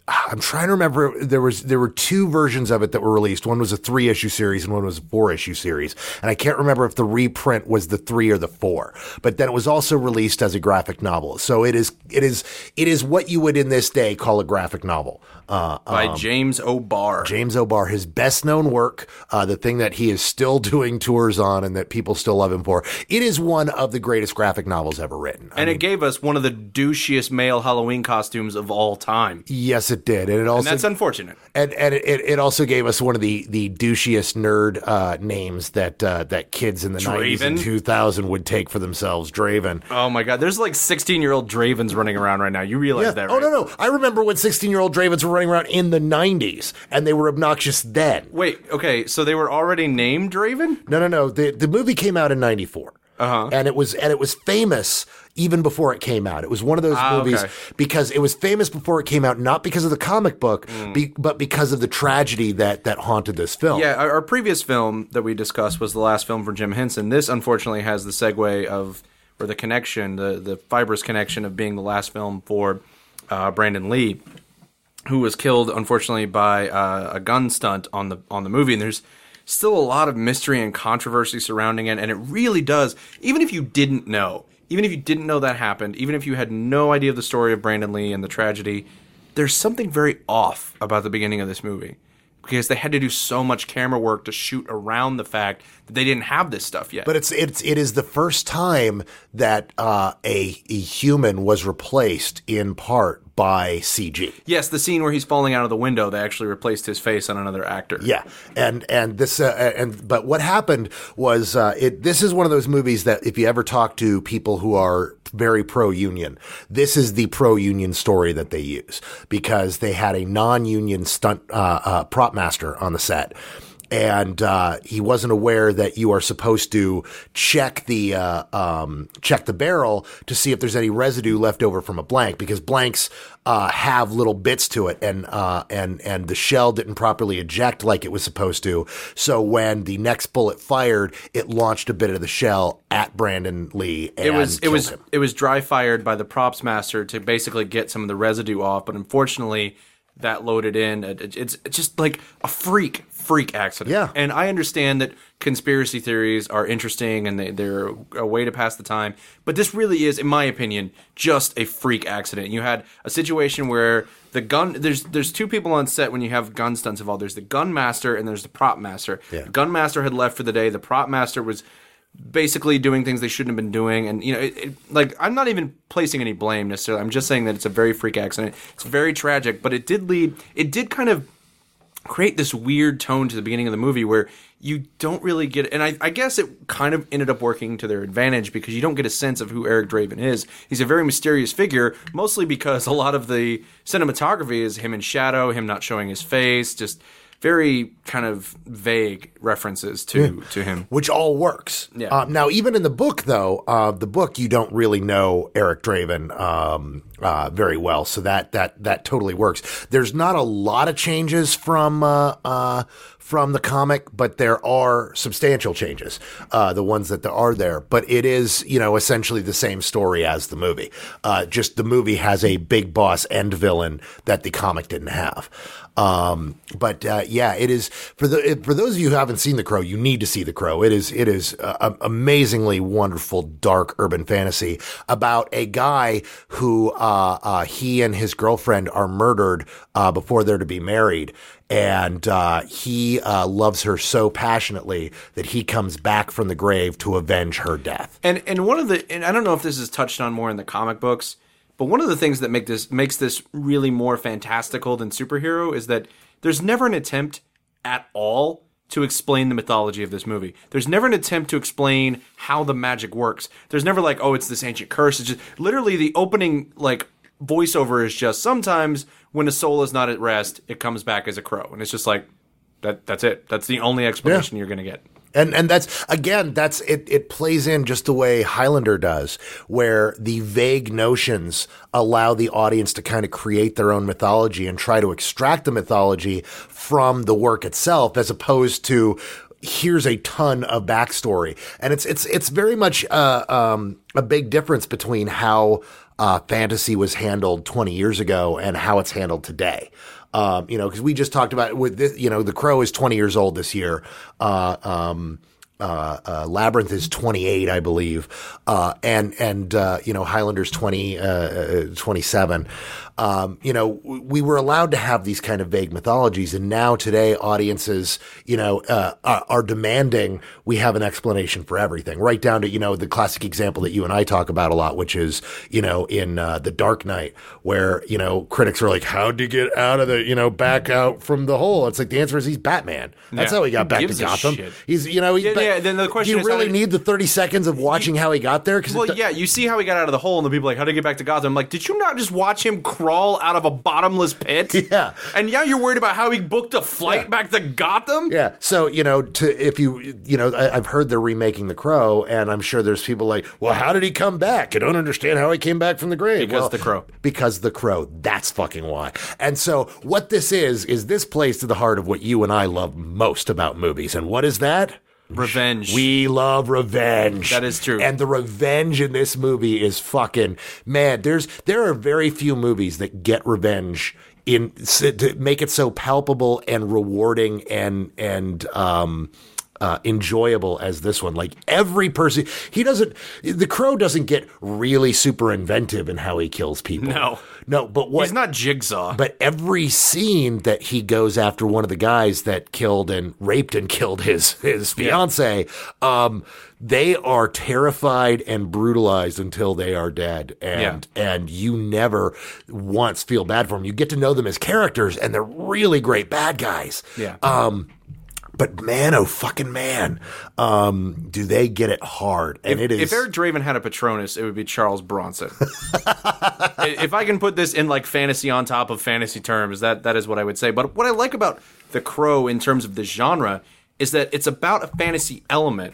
I'm trying to remember. There was there were two versions of it that were released. One was a three issue series, and one was a four issue series. And I can't remember if the reprint was the three or the four. But then it was also released as a graphic novel. So it is it is it is what you would in this day call a graphic novel. Uh, By um, James O'Barr. James O'Barr, his best known work, uh, the thing that he is still doing tours on and that people still love him for. It is one of the greatest graphic novels ever written. I and mean, it gave us one of the douchiest male Halloween costumes of all time. yes, it did. And it also And that's unfortunate. And and it, it also gave us one of the, the douchiest nerd uh, names that uh, that kids in the nineties and Draven? two thousand would take for themselves. Draven. Oh my god, there's like sixteen-year-old Dravens running around right now. You realize Yeah. that, Oh, right? no, no. I remember when sixteen-year-old Dravens were running around in the nineties, and they were obnoxious then. Wait, okay, so they were already named Draven? No, no, no. The the movie came out in ninety-four. Uh-huh. And it was and it was famous even before it came out. It was one of those Ah, movies okay. because it was famous before it came out, not because of the comic book, Mm. be, but because of the tragedy that that haunted this film. Yeah, our, our previous film that we discussed was the last film for Jim Henson. This, unfortunately, has the segue of, or the connection, the, the fibrous connection of being the last film for uh, Brandon Lee, who was killed, unfortunately, by uh, a gun stunt on the on the movie. And there's still a lot of mystery and controversy surrounding it, and it really does, even if you didn't know, even if you didn't know that happened, even if you had no idea of the story of Brandon Lee and the tragedy, there's something very off about the beginning of this movie. Because they had to do so much camera work to shoot around the fact that they didn't have this stuff yet. But it's it's it is the first time that uh, a, a human was replaced in part by C G. Yes, the scene where he's falling out of the window, they actually replaced his face on another actor. Yeah, and and this uh, and but what happened was uh, it. This is one of those movies that if you ever talk to people who are very pro-union, this is the pro-union story that they use because they had a non-union stunt uh, uh, prop master on the set. And uh, he wasn't aware that you are supposed to check the uh, um, check the barrel to see if there's any residue left over from a blank, because blanks uh, have little bits to it, and uh, and and the shell didn't properly eject like it was supposed to. So when the next bullet fired, it launched a bit of the shell at Brandon Lee. And It was it killed was him. it was dry fired by the props master to basically get some of the residue off, but unfortunately, that loaded in. It, it's it's just like a freak. freak accident. Yeah. And I understand that conspiracy theories are interesting and they, they're a way to pass the time. But this really is, in my opinion, just a freak accident. You had a situation where the gun, there's there's two people on set when you have gun stunts involved. There's the gun master and there's the prop master. Yeah. The gun master had left for the day. The prop master was basically doing things they shouldn't have been doing. And, you know, it, it, like, I'm not even placing any blame necessarily. I'm just saying that it's a very freak accident. It's very tragic, but it did lead, it did kind of create this weird tone to the beginning of the movie where you don't really get it. And I, I guess it kind of ended up working to their advantage because you don't get a sense of who Eric Draven is. He's a very mysterious figure, mostly because a lot of the cinematography is him in shadow, him not showing his face, just very kind of vague references to, yeah. to him. Which all works. Yeah. Uh, now, even in the book, though, uh, the book, you don't really know Eric Draven um, uh, very well. So that that that totally works. There's not a lot of changes from uh, uh, from the comic, but there are substantial changes, uh, the ones that there are there. But it is, you know, essentially the same story as the movie. Uh, just the movie has a big boss end villain that the comic didn't have. Um, but, uh, yeah, it is for the, for those of you who haven't seen The Crow, you need to see The Crow. It is, it is uh, amazingly wonderful, dark urban fantasy about a guy who, uh, uh, he and his girlfriend are murdered, uh, before they're to be married. And, uh, he, uh, loves her so passionately that he comes back from the grave to avenge her death. And, and one of the, and I don't know if this is touched on more in the comic books, but one of the things that make this makes this really more fantastical than superhero is that there's never an attempt at all to explain the mythology of this movie. There's never an attempt to explain how the magic works. There's never like, oh, it's this ancient curse. It's just literally the opening like voiceover is just sometimes when a soul is not at rest, it comes back as a crow. And it's just like, that. that's it. That's the only explanation yeah. you're going to get. And and that's, again, that's it, it plays in just the way Highlander does, where the vague notions allow the audience to kind of create their own mythology and try to extract the mythology from the work itself, as opposed to here's a ton of backstory. And it's it's it's very much uh, um, a big difference between how uh, fantasy was handled twenty years ago and how it's handled today. Um, you know, because we just talked about with this, you know, The Crow is twenty years old this year. Uh, um, Uh, uh, Labyrinth is twenty-eight, I believe. Uh, and, and, uh, you know, Highlander's twenty, uh, twenty-seven. Um, you know, we were allowed to have these kind of vague mythologies. And now today audiences, you know, uh, are, are demanding we have an explanation for everything, right down to, you know, the classic example that you and I talk about a lot, which is, you know, in, uh, The Dark Knight, where, you know, critics are like, how'd he get out of the, you know, back out from the hole? It's like, the answer is he's Batman. That's Yeah. how he got Who back to gives a Gotham. shit? He's, you know, he's Yeah, back- yeah, then the question do you is how really did- need the thirty seconds of watching how he got there? Cause Well, it, yeah, you see how he got out of the hole, and the people are like, how did he get back to Gotham? I'm like, did you not just watch him crawl out of a bottomless pit? Yeah. And now you're worried about how he booked a flight Yeah. back to Gotham? Yeah. So, you know, to, if you, you know, I, I've heard they're remaking The Crow, and I'm sure there's people like, well, how did he come back? I don't understand how he came back from the grave. Because well, The Crow. Because The Crow. That's fucking why. And so what this is, is this plays to the heart of what you and I love most about movies. And what is that? Revenge. We love revenge. That is true. And the revenge in this movie is fucking, man, there's, there are very few movies that get revenge in, to make it so palpable and rewarding and, and, um, Uh, enjoyable as this one. Like every person, he doesn't, The Crow doesn't get really super inventive in how he kills people. No. No, but what? He's not Jigsaw. But every scene that he goes after one of the guys that killed and raped and killed his, his fiance, um, they are terrified and brutalized until they are dead. And, Yeah. and you never once feel bad for them. You get to know them as characters, and they're really great bad guys. Yeah. Um, But man, oh fucking man, um, do they get it hard? And if, it is. if Eric Draven had a Patronus, it would be Charles Bronson. If I can put this in like fantasy on top of fantasy terms, that that is what I would say. But what I like about The Crow in terms of the genre is that it's about a fantasy element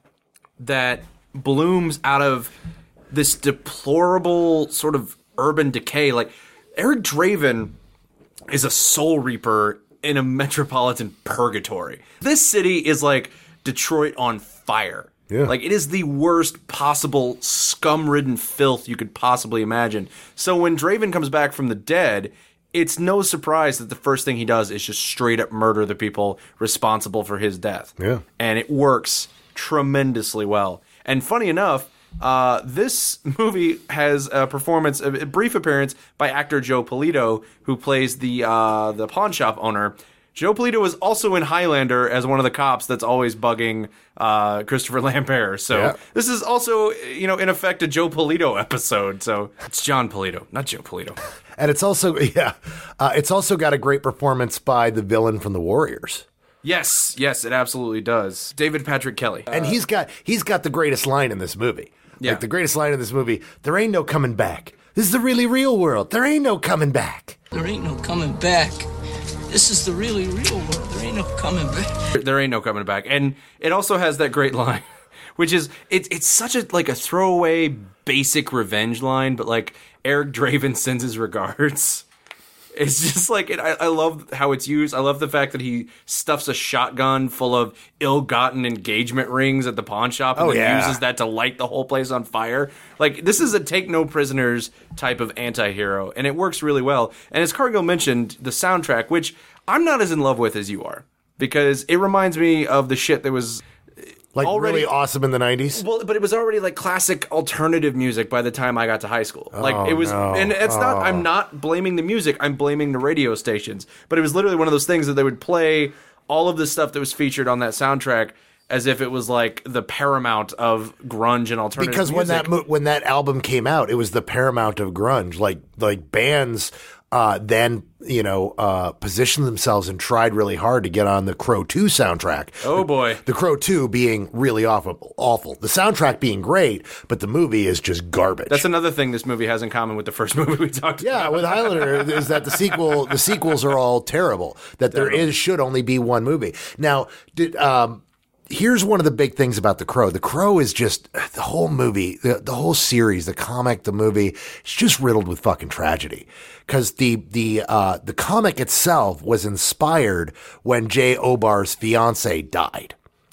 that blooms out of this deplorable sort of urban decay. Like Eric Draven is a soul reaper in a metropolitan purgatory. This city is like Detroit on fire. Yeah. Like it is the worst possible scum-ridden filth you could possibly imagine. So when Draven comes back from the dead, it's no surprise that the first thing he does is just straight up murder the people responsible for his death. Yeah. And it works tremendously well. And funny enough, Uh, this movie has a performance, a brief appearance by actor Joe Polito, who plays the uh, the pawn shop owner. Joe Polito was also in Highlander as one of the cops that's always bugging uh, Christopher Lambert. So Yeah. this is also, you know, in effect, a Joe Polito episode. So it's John Polito, not Joe Polito. And it's also, yeah, uh, it's also got a great performance by the villain from The Warriors. Yes, yes, it absolutely does. David Patrick Kelly. And he's got he's got the greatest line in this movie. Yeah. Like the greatest line in this movie, there ain't no coming back. This is the really real world. There ain't no coming back. There ain't no coming back. This is the really real world. There ain't no coming back. There ain't no coming back. And it also has that great line, which is, it's it's such a, like a throwaway, basic revenge line, but like Eric Draven sends his regards. It's just like, it, I, I love how it's used. I love the fact that he stuffs a shotgun full of ill-gotten engagement rings at the pawn shop and Oh, then yeah. uses that to light the whole place on fire. Like, this is a take no prisoners type of anti-hero, and it works really well. And as Cargill mentioned, the soundtrack, which I'm not as in love with as you are, because it reminds me of the shit that was Like already really awesome in the nineties. well, but it was already like classic alternative music by the time I got to high school. Like Oh, it was, no. and it's not. I'm not blaming the music. I'm blaming the radio stations. But it was literally one of those things that they would play all of the stuff that was featured on that soundtrack as if it was like the paramount of grunge and alternative Because when music. that mo- when that album came out, it was the paramount of grunge. Like like bands uh, then you know uh, positioned themselves and tried really hard to get on the Crow two soundtrack. Oh boy, The Crow two being really awful, awful. The soundtrack being great, but the movie is just garbage. that's another thing this movie has in common with the first movie we talked yeah, about. with Highlander is that the sequel the sequels are all terrible. That there is should only be one movie. Now, did um here's one of the big things about The Crow. The Crow is just the whole movie, the, the whole series, the comic, the movie, it's just riddled with fucking tragedy. Cause the, the, uh, the comic itself was inspired when Jay Obar's fiance died.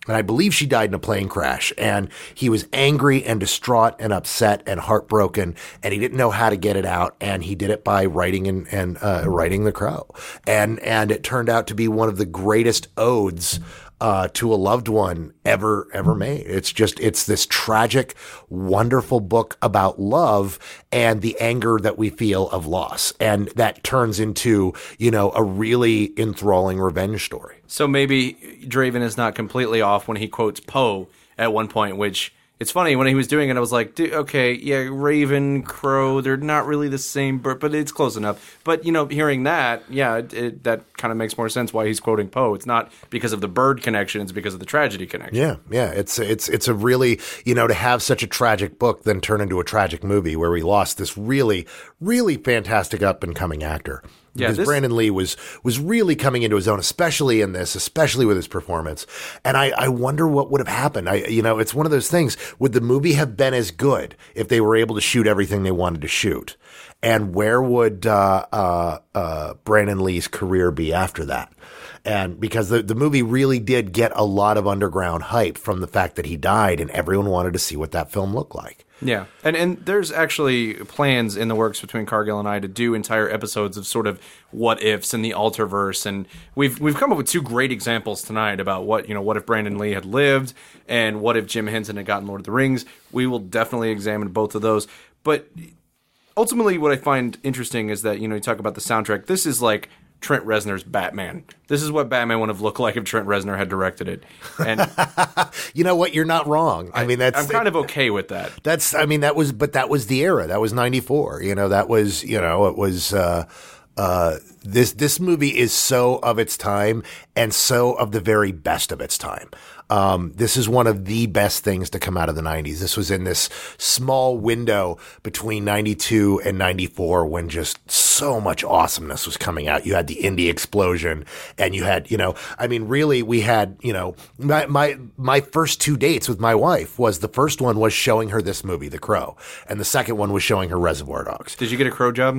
And I believe she died in a plane crash. And he was angry and distraught and upset and heartbroken. And he didn't know how to get it out. And he did it by writing and, and uh, writing The Crow. And and it turned out to be one of the greatest odes uh, to a loved one ever ever made. It's just it's this tragic, wonderful book about love and the anger that we feel of loss. And that turns into, you know, a really enthralling revenge story. So maybe Draven is not completely off when he quotes Poe at one point, which it's funny when he was doing it, I was like, dude, okay, yeah, Raven, Crow, they're not really the same bird, but it's close enough. But, you know, hearing that, yeah, it, it, that kind of makes more sense why he's quoting Poe. It's not because of the bird connection, it's because of the tragedy connection. Yeah, yeah, it's it's it's a really, you know, to have such a tragic book then turn into a tragic movie where we lost this really, really fantastic up-and-coming actor. Yeah, because this- Brandon Lee was was really coming into his own, especially in this, especially with his performance. And I, I wonder what would have happened. I, you know, it's one of those things. Would the movie have been as good if they were able to shoot everything they wanted to shoot? And where would uh, uh, uh, Brandon Lee's career be after that? And because the, the movie really did get a lot of underground hype from the fact that he died, and everyone wanted to see what that film looked like. Yeah, and and there's actually plans in the works between Cargill and I to do entire episodes of sort of what ifs and the Alterverse, and we've we've come up with two great examples tonight about what, you know, what if Brandon Lee had lived, and what if Jim Henson had gotten Lord of the Rings. We will definitely examine both of those, but ultimately what I find interesting is that, you know, you talk about the soundtrack. This is like Trent Reznor's Batman. This is what Batman would have looked like if Trent Reznor had directed it. And you know what? You're not wrong. I, I mean, that's I'm kind of okay with that. That's, I mean, that was, but that was the era. That was ninety-four. You know, that was, you know, it was, uh, uh, this, this movie is so of its time and so of the very best of its time. Um, this is one of the best things to come out of the nineties. This was in this small window between ninety-two and ninety-four when just so much awesomeness was coming out. You had the indie explosion, and you had, you know, I mean, really, we had, you know, my, my, my first two dates with my wife was, the first one was showing her this movie, The Crow, and the second one was showing her Reservoir Dogs. Did you get a Crow job?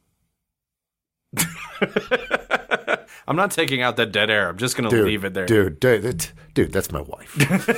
I'm not taking out that dead air. I'm just going to leave it there. Dude, dude, dude, that's my wife.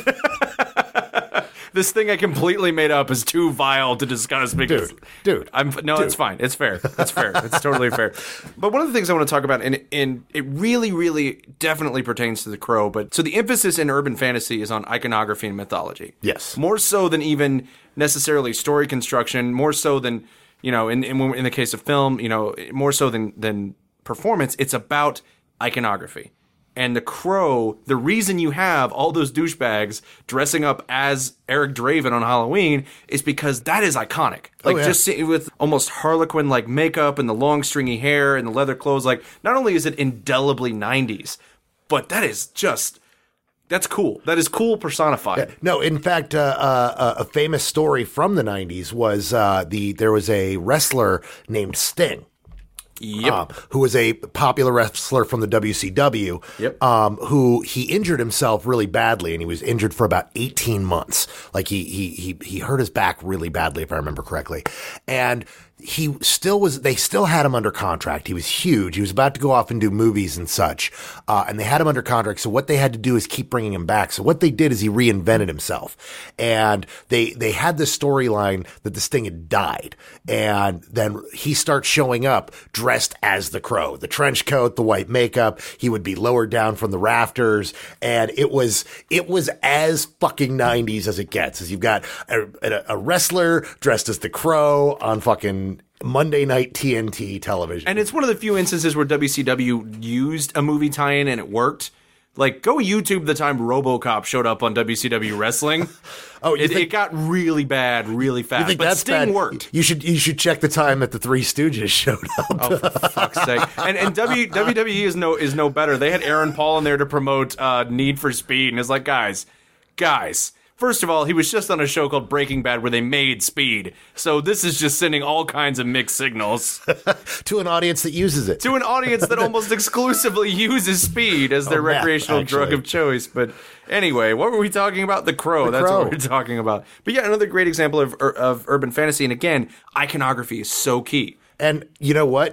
This thing I completely made up is too vile to discuss because dude, dude, I'm no, dude. it's fine. It's fair. It's fair. It's totally fair. But one of the things I want to talk about, and and it really, really, definitely pertains to The Crow. But so the emphasis in urban fantasy is on iconography and mythology. Yes, more so than even necessarily story construction. More so than, you know, in in, in the case of film, you know, more so than than performance. It's about iconography. And The Crow, the reason you have all those douchebags dressing up as Eric Draven on Halloween is because that is iconic. Like, oh, yeah. just see, with almost Harlequin-like makeup and the long stringy hair and the leather clothes. Like, not only is it indelibly nineties, but that is just... That's cool. That is cool personified. Yeah. No, in fact, uh, uh, a famous story from the nineties was uh, the there was a wrestler named Sting. Yep. Um, who was a popular wrestler from the W C W, yep. um, who he injured himself really badly, and he was injured for about eighteen months. Like he he he he hurt his back really badly, if I remember correctly. And he still was, they still had him under contract. He was huge. He was about to go off and do movies and such. Uh, and they had him under contract. So what they had to do is keep bringing him back. So what they did is he reinvented himself. And they, they had this storyline that this thing had died. And then he starts showing up dressed as the Crow, the trench coat, the white makeup. He would be lowered down from the rafters. And it was, it was as fucking nineties as it gets. As you've got a, a, a wrestler dressed as the Crow on fucking Monday night T N T television. And it's one of the few instances where W C W used a movie tie-in and it worked. Like, go YouTube the time RoboCop showed up on W C W Wrestling. oh, it, think, it got really bad, really fast. You think but that's Sting bad? worked. You should you should check the time that the Three Stooges showed up. Oh, for fuck's sake! And and w, W W E is no is no better. They had Aaron Paul in there to promote uh, Need for Speed, and it's like, guys, guys. First of all, he was just on a show called Breaking Bad where they made speed. So this is just sending all kinds of mixed signals. To an audience that uses it. To an audience that almost exclusively uses speed as their oh, meth, recreational actually. drug of choice. But anyway, what were we talking about? The Crow. The That's Crow. what we're talking about. But yeah, another great example of, of urban fantasy. And again, iconography is so key. And you know what?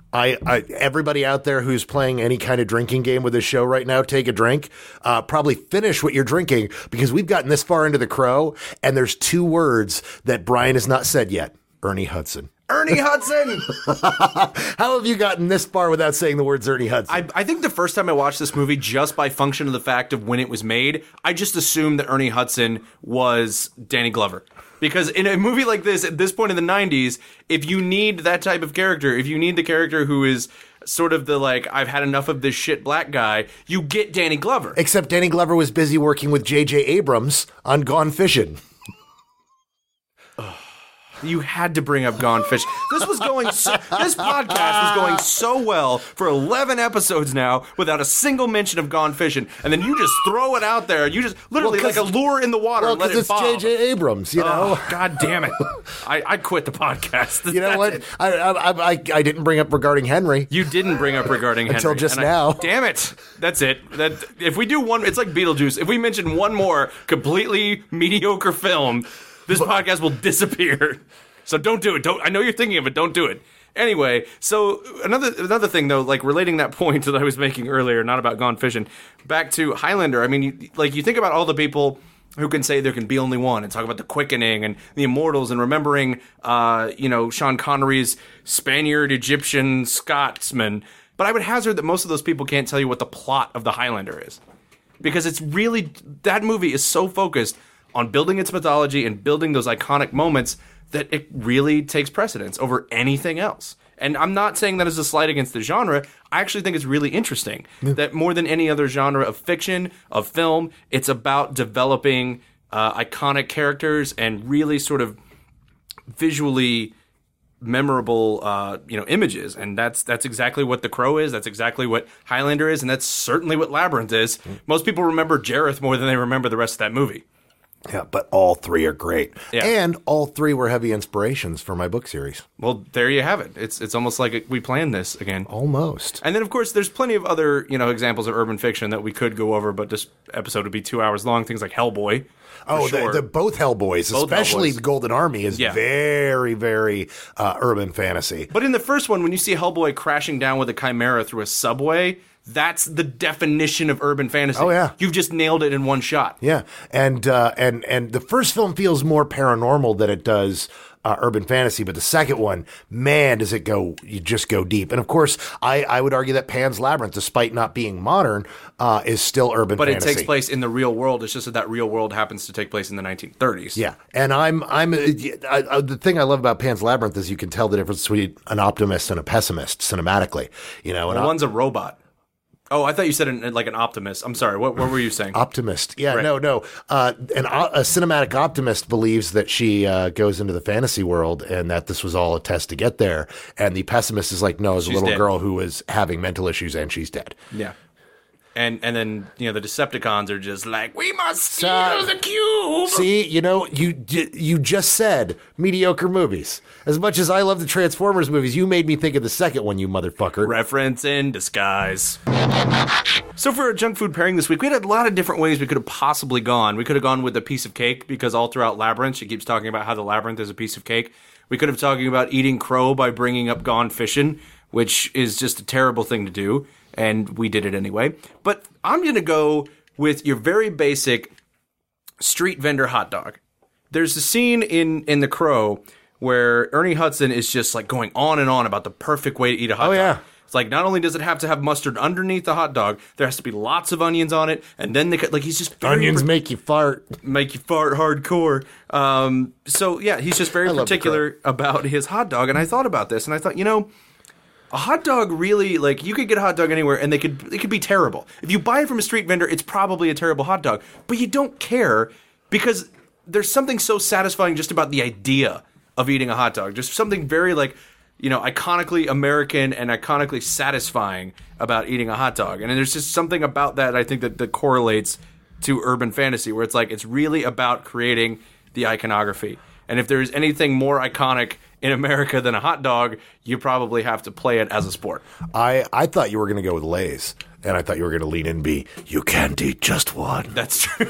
I, I everybody out there who's playing any kind of drinking game with this show right now, take a drink. Uh, probably finish what you're drinking because we've gotten this far into The Crow, and there's two words that Brian has not said yet. Ernie Hudson. Ernie Hudson! How have you gotten this far without saying the words Ernie Hudson? I, I think the first time I watched this movie, just by function of the fact of when it was made, I just assumed that Ernie Hudson was Danny Glover. Because in a movie like this, at this point in the nineties, if you need that type of character, if you need the character who is sort of the, like, I've had enough of this shit black guy, you get Danny Glover. Except Danny Glover was busy working with J J Abrams on Gone Fishing. You had to bring up Gone Fish. This was going. So, this podcast was going so well for eleven episodes now, without a single mention of Gone Fishing, and then you just throw it out there. You just literally well, like a lure in the water. Well, and let it it's bob. J J Abrams, you know. Oh, God damn it! I, I quit the podcast. You know That's what? it. I, I I I didn't bring up regarding Henry. You didn't bring up regarding Henry Until just and I- now. damn it! That's it. That if we do one, it's like Beetlejuice. If we mention one more completely mediocre film, this podcast will disappear. So don't do it. Don't. I know you're thinking of it. Don't do it. Anyway, so another another thing though, like relating that point that I was making earlier, not about Gone Fishing, back to Highlander. I mean, you, like you think about all the people who can say there can be only one, and talk about the quickening and the immortals, and remembering, uh, you know, Sean Connery's Spaniard, Egyptian, Scotsman. But I would hazard that most of those people can't tell you what the plot of the Highlander is, because it's really that movie is so focused on building its mythology and building those iconic moments that it really takes precedence over anything else. And I'm not saying that as a slight against the genre. I actually think it's really interesting yeah. that more than any other genre of fiction, of film, it's about developing uh, iconic characters and really sort of visually memorable uh, you know, images. And that's that's exactly what The Crow is. That's exactly what Highlander is. And that's certainly what Labyrinth is. Mm. Most people remember Jareth more than they remember the rest of that movie. Yeah, but all three are great. Yeah. And all three were heavy inspirations for my book series. Well, there you have it. It's it's almost like we planned this again. Almost. And then, of course, there's plenty of other, you know, examples of urban fiction that we could go over, but this episode would be two hours long. Things like Hellboy. Oh, sure. the, the both Hellboys, both especially Hellboys. The Golden Army, is yeah. very, very uh, urban fantasy. But in the first one, when you see Hellboy crashing down with a chimera through a subway, that's the definition of urban fantasy. Oh, yeah. You've just nailed it in one shot. Yeah, and uh, and and the first film feels more paranormal than it does uh, urban fantasy, but the second one, man, does it go, you just go deep. And of course, I, I would argue that Pan's Labyrinth, despite not being modern, uh, is still urban but fantasy. But it takes place in the real world. It's just that that real world happens to take place in the nineteen thirties. Yeah, and I'm I'm uh, I, I, the thing I love about Pan's Labyrinth is you can tell the difference between an optimist and a pessimist cinematically. You know, well, and one's a robot. Oh, I thought you said an, like an optimist. I'm sorry. What, what were you saying? Optimist. Yeah, right. no, no. Uh, an, a cinematic optimist believes that she uh, goes into the fantasy world and that this was all a test to get there. And the pessimist is like, no, it's a little dead. girl who was having mental issues and she's dead. Yeah. And and then, you know, the Decepticons are just like, we must steal Uh, the cube. See, you know, you you just said mediocre movies. As much as I love the Transformers movies, you made me think of the second one, you motherfucker. Reference in disguise. So for our junk food pairing this week, we had a lot of different ways we could have possibly gone. We could have gone with a piece of cake, because all throughout Labyrinth, she keeps talking about how the labyrinth is a piece of cake. We could have talking about eating crow by bringing up Gone Fishing, which is just a terrible thing to do. And we did it anyway. But I'm going to go with your very basic street vendor hot dog. There's a scene in, in The Crow where Ernie Hudson is just like going on and on about the perfect way to eat a hot Oh, dog. yeah. It's like, not only does it have to have mustard underneath the hot dog, there has to be lots of onions on it. And then they like he's just very Onions par- make you fart. make you fart hardcore. Um, so yeah, he's just very I love The particular about his hot dog. And I thought about this and I thought, you know, a hot dog really, like, you could get a hot dog anywhere and they could it could be terrible. If you buy it from a street vendor, it's probably a terrible hot dog. But you don't care, because there's something so satisfying just about the idea of eating a hot dog. Just something very, like, you know, iconically American and iconically satisfying about eating a hot dog. And there's just something about that I think that, that correlates to urban fantasy, where it's like, it's really about creating the iconography. And if there's anything more iconic in America than a hot dog, you probably have to play it as a sport. I, I thought you were going to go with Lay's. And I thought you were going to lean in and be, you can't eat just one. That's true.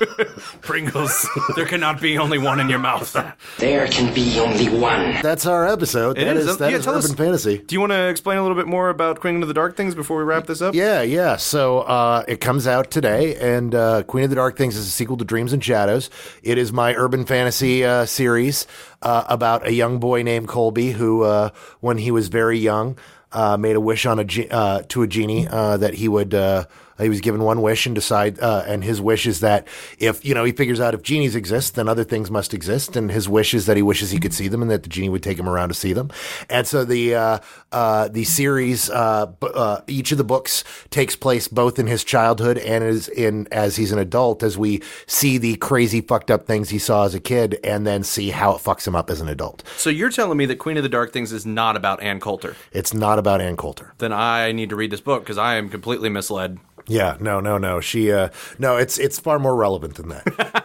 Pringles. There cannot be only one in your mouth. There can be only one. That's our episode. It that is. is, that Yeah, is tell Urban us- Fantasy. Do you want to explain a little bit more about Queen of the Dark Things before we wrap this up? Yeah, yeah. So uh, it comes out today, and uh, Queen of the Dark Things is a sequel to Dreams and Shadows. It is my urban fantasy uh, series uh, about a young boy named Colby who, uh, when he was very young, uh, made a wish on a ge- uh, to a genie uh, that he would. Uh, He was given one wish and decide, uh, and his wish is that if, you know, he figures out if genies exist, then other things must exist. And his wish is that he wishes he could see them and that the genie would take him around to see them. And so the, uh, uh, the series, uh, b- uh, each of the books takes place both in his childhood and as in, as he's an adult, as we see the crazy fucked up things he saw as a kid and then see how it fucks him up as an adult. So you're telling me that Queen of the Dark Things is not about Ann Coulter? It's not about Ann Coulter. Then I need to read this book because I am completely misled. Yeah, no, no, no. She, uh, no, it's it's far more relevant than that.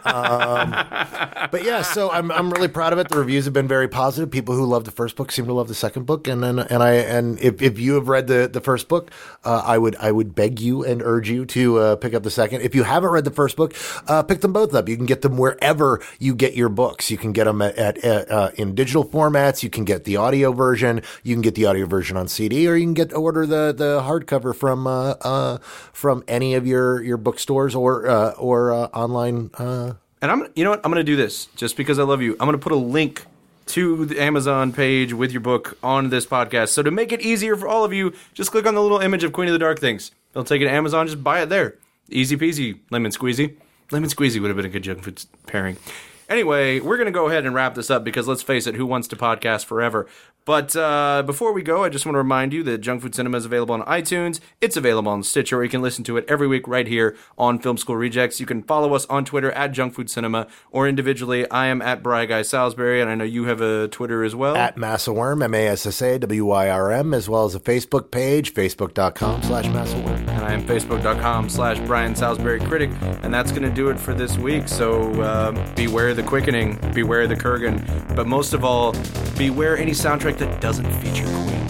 um, but yeah, so I'm I'm really proud of it. The reviews have been very positive. People who love the first book seem to love the second book, and and, and I and if, if you have read the, the first book, uh, I would I would beg you and urge you to uh, pick up the second. If you haven't read the first book, uh, pick them both up. You can get them wherever you get your books. You can get them at, at, at uh, in digital formats. You can get the audio version. You can get the audio version on C D, or you can get order the the hardcover from uh, uh, from From any of your, your bookstores or uh, or uh, online. Uh... And I'm, you know what? I'm going to do this just because I love you. I'm going to put a link to the Amazon page with your book on this podcast. So to make it easier for all of you, just click on the little image of Queen of the Dark Things. They'll take it to Amazon. Just buy it there. Easy peasy. Lemon squeezy. Lemon squeezy would have been a good junk food pairing. Anyway, we're going to go ahead and wrap this up because let's face it, who wants to podcast forever? But uh, before we go, I just want to remind you that Junk Food Cinema is available on iTunes. It's available on Stitcher, or you can listen to it every week right here on Film School Rejects. You can follow us on Twitter at Junk Food Cinema, or individually, I am at Bri Guy Salisbury, and I know you have a Twitter as well. At Massaworm, M A S S A W Y R M, as well as a Facebook page, facebook.com slash Massaworm. And I am facebook.com slash Brian Salisbury Critic, and that's going to do it for this week. So uh, beware the quickening, beware the Kurgan, but most of all, beware any soundtrack that doesn't feature Queen.